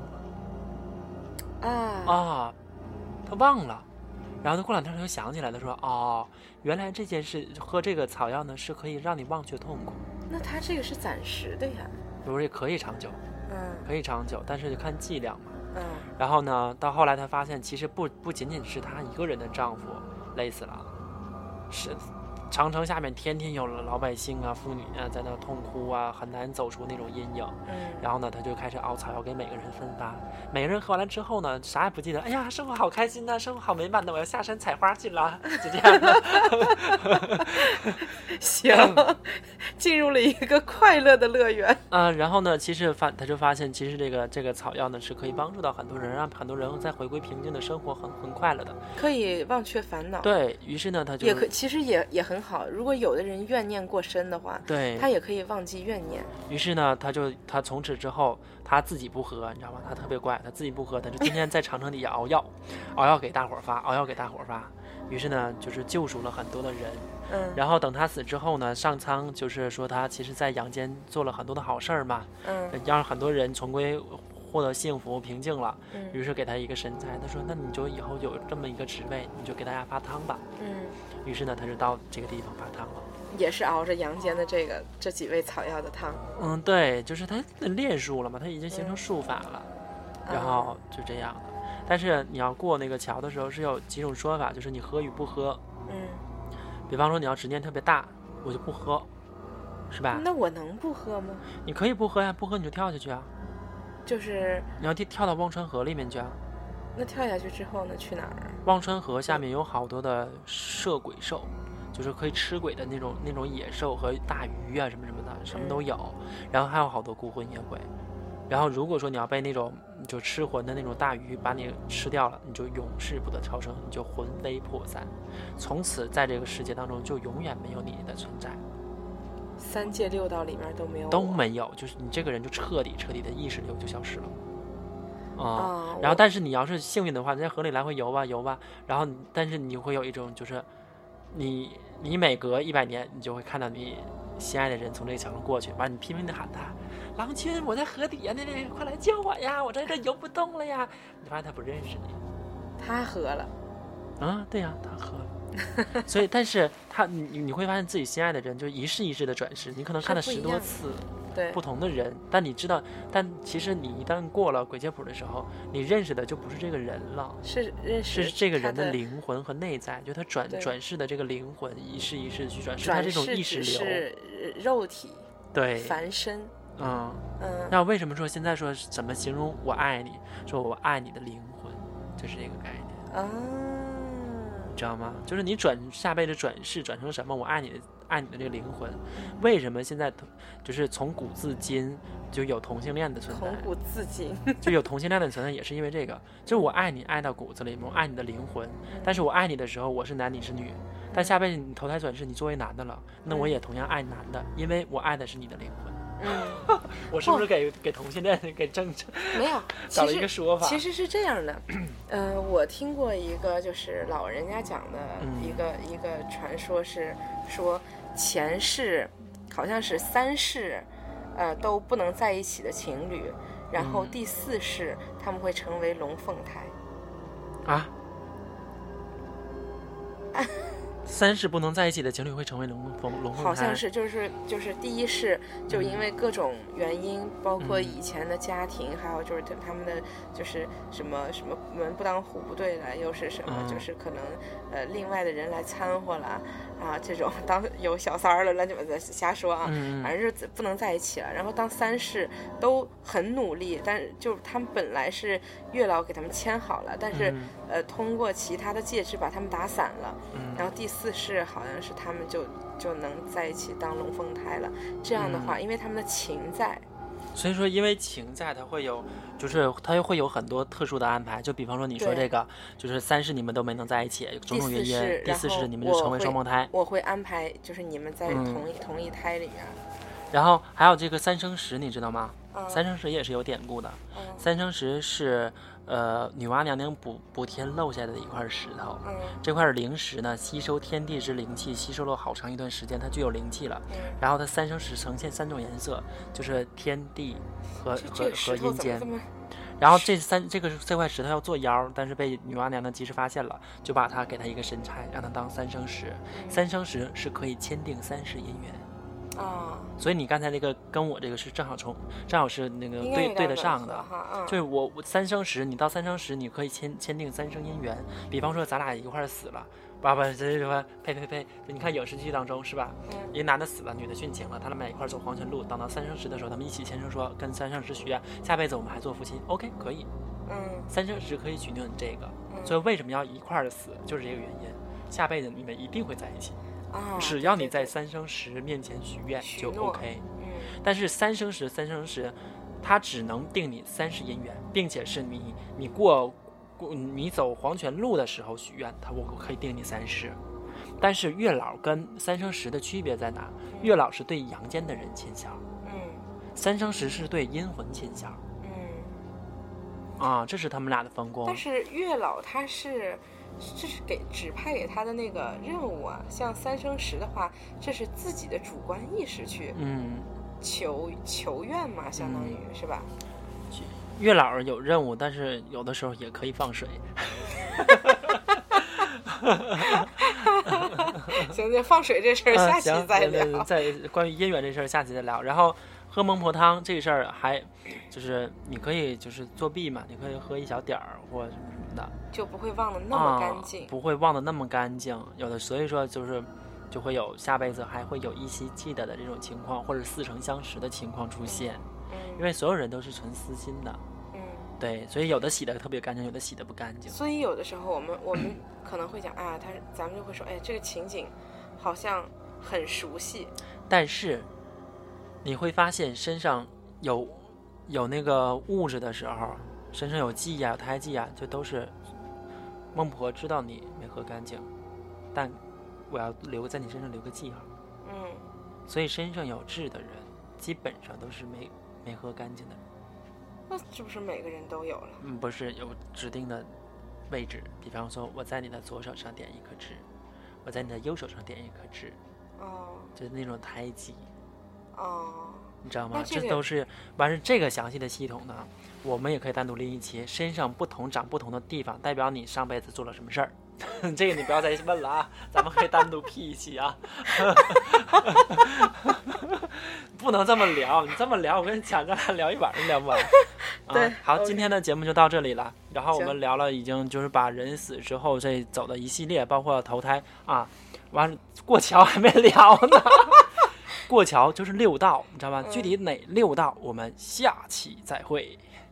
了。他忘了。然后他过两天他就想起来，他说：“原来这件事喝这个草药呢，是可以让你忘却痛苦。” 那他这个是暂时的呀？ 不是，可以长久。可以长久，但是就看剂量嘛。然后呢，到后来他发现，其实不仅仅是他一个人的丈夫累死了。是长城下面天天有老百姓啊、妇女啊在那痛哭啊，很难走出那种阴影。然后呢，他就开始熬草药给每个人分发。每个人喝完了之后呢，啥也不记得。哎呀，生活好开心呐，生活好美满的，我要下山采花去了，就这样的。 行，进入了一个快乐的乐园。 然后呢，其实他就发现，其实这个草药呢是可以帮助到很多人，让很多人再回归平静的生活，很快乐的， 可以忘却烦恼。 对于是呢，他就其实也很好。如果有的人怨念过深的话， 对， 他也可以忘记怨念。 于是呢，他从此之后他自己不喝，你知道吗？他特别怪，他自己不喝，他就天天在长城底下熬药，熬药给大伙发。于是呢，就是救赎了很多的人。然后等他死之后呢，上苍就是说他其实在阳间做了很多的好事儿嘛，让很多人重归获得幸福平静了。于是给他一个神差，他说那你就以后有这么一个职位，你就给大家发汤吧。于是呢，他就到这个地方发汤了， 也是熬着阳间的这几味草药的汤。 对，就是他炼术了嘛，他已经形成术法了，然后就这样的。但是你要过那个桥的时候是有几种说法，就是你喝与不喝。比方说你要执念特别大，我就不喝，是吧？ 那我能不喝吗？ 你可以不喝呀，不喝你就跳下去啊。 就是你要跳到忘川河里面去啊。 那跳下去之后呢，去哪儿？ 忘川河下面有好多的摄鬼兽，就是可以吃鬼的那种野兽和大鱼啊什么什么的，什么都有。然后还有好多孤魂野鬼。然后如果说你要被那种就吃魂的那种大鱼把你吃掉了，你就永世不得超生，你就魂飞魄散，从此在这个世界当中就永远没有你的存在。 三界六道里面都没有，就是你这个人就彻底的意识流就消失了。然后但是你要是幸运的话，你在河里来回游吧，然后但是你会有一种就是你每隔100年你就会看到你心爱的人从这个桥上过去，完你拼命的喊他，郎君，我在河底下呢，快来救我呀，我在这游不动了呀。你发现他不认识你， 他喝了。 对呀，他喝了。所以但是你会发现自己心爱的人就一世一世的转世，你可能看了10多次， 对， 不同的人，但你知道，但其实你一旦过了鬼切谱的时候，你认识的就不是这个人了， 是认识是这个人的灵魂和内在，就他转世的这个灵魂一世一世去转世，他这种意识流是肉体， 对， 凡身。 那为什么说现在说怎么形容我爱你？说我爱你的灵魂，就是这个概念你知道吗？就是你下辈子转世转成什么？我爱你的这个灵魂。为什么现在就是从古至今就有同性恋的存在？ 从古至今就有同性恋的存在，也是因为这个，就是我爱你爱到骨子里，我爱你的灵魂。但是我爱你的时候，我是男，你是女。但下辈子你投胎转世，你作为男的了，那我也同样爱男的，因为我爱的是你的灵魂。我是不是给同性恋给正没有找了一个说法？ 其实是这样的，我听过一个就是老人家讲的一个传说，是说前世好像是3世，都不能在一起的情侣，然后第4世他们会成为龙凤胎。 3世不能在一起的情侣会成为龙凤胎， 好像是就是第1世就因为各种原因，包括以前的家庭，还有就是他们的就是什么门不当户不对了，又是什么就是可能另外的人来掺和了啊，这种当有小三儿了乱七八糟瞎说啊，反正是不能在一起了。然后当3世都很努力，但是就他们本来是月老给他们牵好了，但是通过其他的介质把他们打散了，然后第4世好像是他们就能在一起当龙凤胎了。这样的话，因为他们的情在， 所以说因为情在，它会有就是它会有很多特殊的安排。就比方说你说这个就是3世你们都没能在一起，种种原因，第4世你们就成为双胞胎。 我会安排就是你们在同一胎里面。 然后还有这个3生石，你知道吗？3生石也是有典故的。3生石是女娲娘娘补天漏下的一块石头。这块灵石呢，吸收天地之灵气，吸收了好长一段时间，它具有灵气了。然后它3生石呈现3种颜色，就是天地和阴间。然后这块石头要做妖，但是被女娲娘娘及时发现了，就把它给它一个神差，让它当3生石。3生石是可以签订3世姻缘。所以你刚才那个跟我这个是正好是那个对得上的，就是我3生石，你到3生石你可以签订3生姻缘。比方说咱俩一块死了，爸爸这什么呸，你看影视剧当中是吧？一个男的死了，女的殉情了，他们俩一块走黄泉路，等到3生石的时候，他们一起签生说跟3生石许愿，下辈子我们还做夫妻。OK， 可以。3生石可以取定这个，所以为什么要一块死，就是这个原因。下辈子你们一定会在一起。只要你在3生石面前许愿就 OK。但是3生石它只能定你3世姻缘，并且是你走黄泉路的时候许愿，我可以定你3世。但是月老跟3生石的区别在哪？月老是对阳间的人牵线，3生石是对阴魂牵线。这是他们俩的分工。 但是月老他是这是指派给他的那个任务啊，像3生石的话，这是自己的主观意识去求愿嘛，相当于是吧？ 月老有任务，但是有的时候也可以放水。 行，放水这事儿下期再聊。 在关于姻缘这事儿下期再聊。然后喝孟婆汤这个事儿还就是你可以就是作弊嘛，你可以喝一小点儿或什么的， 就不会忘得那么干净。 不会忘得那么干净。有的所以说就会有下辈子还会有依稀记得的这种情况，或者似曾相识的情况出现。因为所有人都是存私心的。对，所以有的洗得特别干净，有的洗得不干净。 所以有的时候我们可能会讲咱们就会说，这个情景好像很熟悉。 但是你会发现身上有那个物质的时候，身上有记有胎记就都是孟婆知道你没喝干净，但我要在你身上留个记号。所以身上有痣的人基本上都是没喝干净的人。 那是不是每个人都有了？ 不是，有指定的位置。比方说我在你的左手上点一颗痣，我在你的右手上点一颗痣。就是那种胎记。你知道吗？这都是完事。这个详细的系统呢，我们也可以单独拎一期。身上长不同的地方，代表你上辈子做了什么事儿。这个你不要再问了啊，咱们可以单独 P 一期啊。 不能这么聊，你这么聊，我跟你讲，咱俩聊一晚上聊不完。 对， 好， OK 今天的节目就到这里了。然后我们聊了，已经就是把人死之后这走的一系列，包括投胎啊，完了过桥还没聊呢。过桥就是6道，你知道吗？具体哪6道，我们下期再会。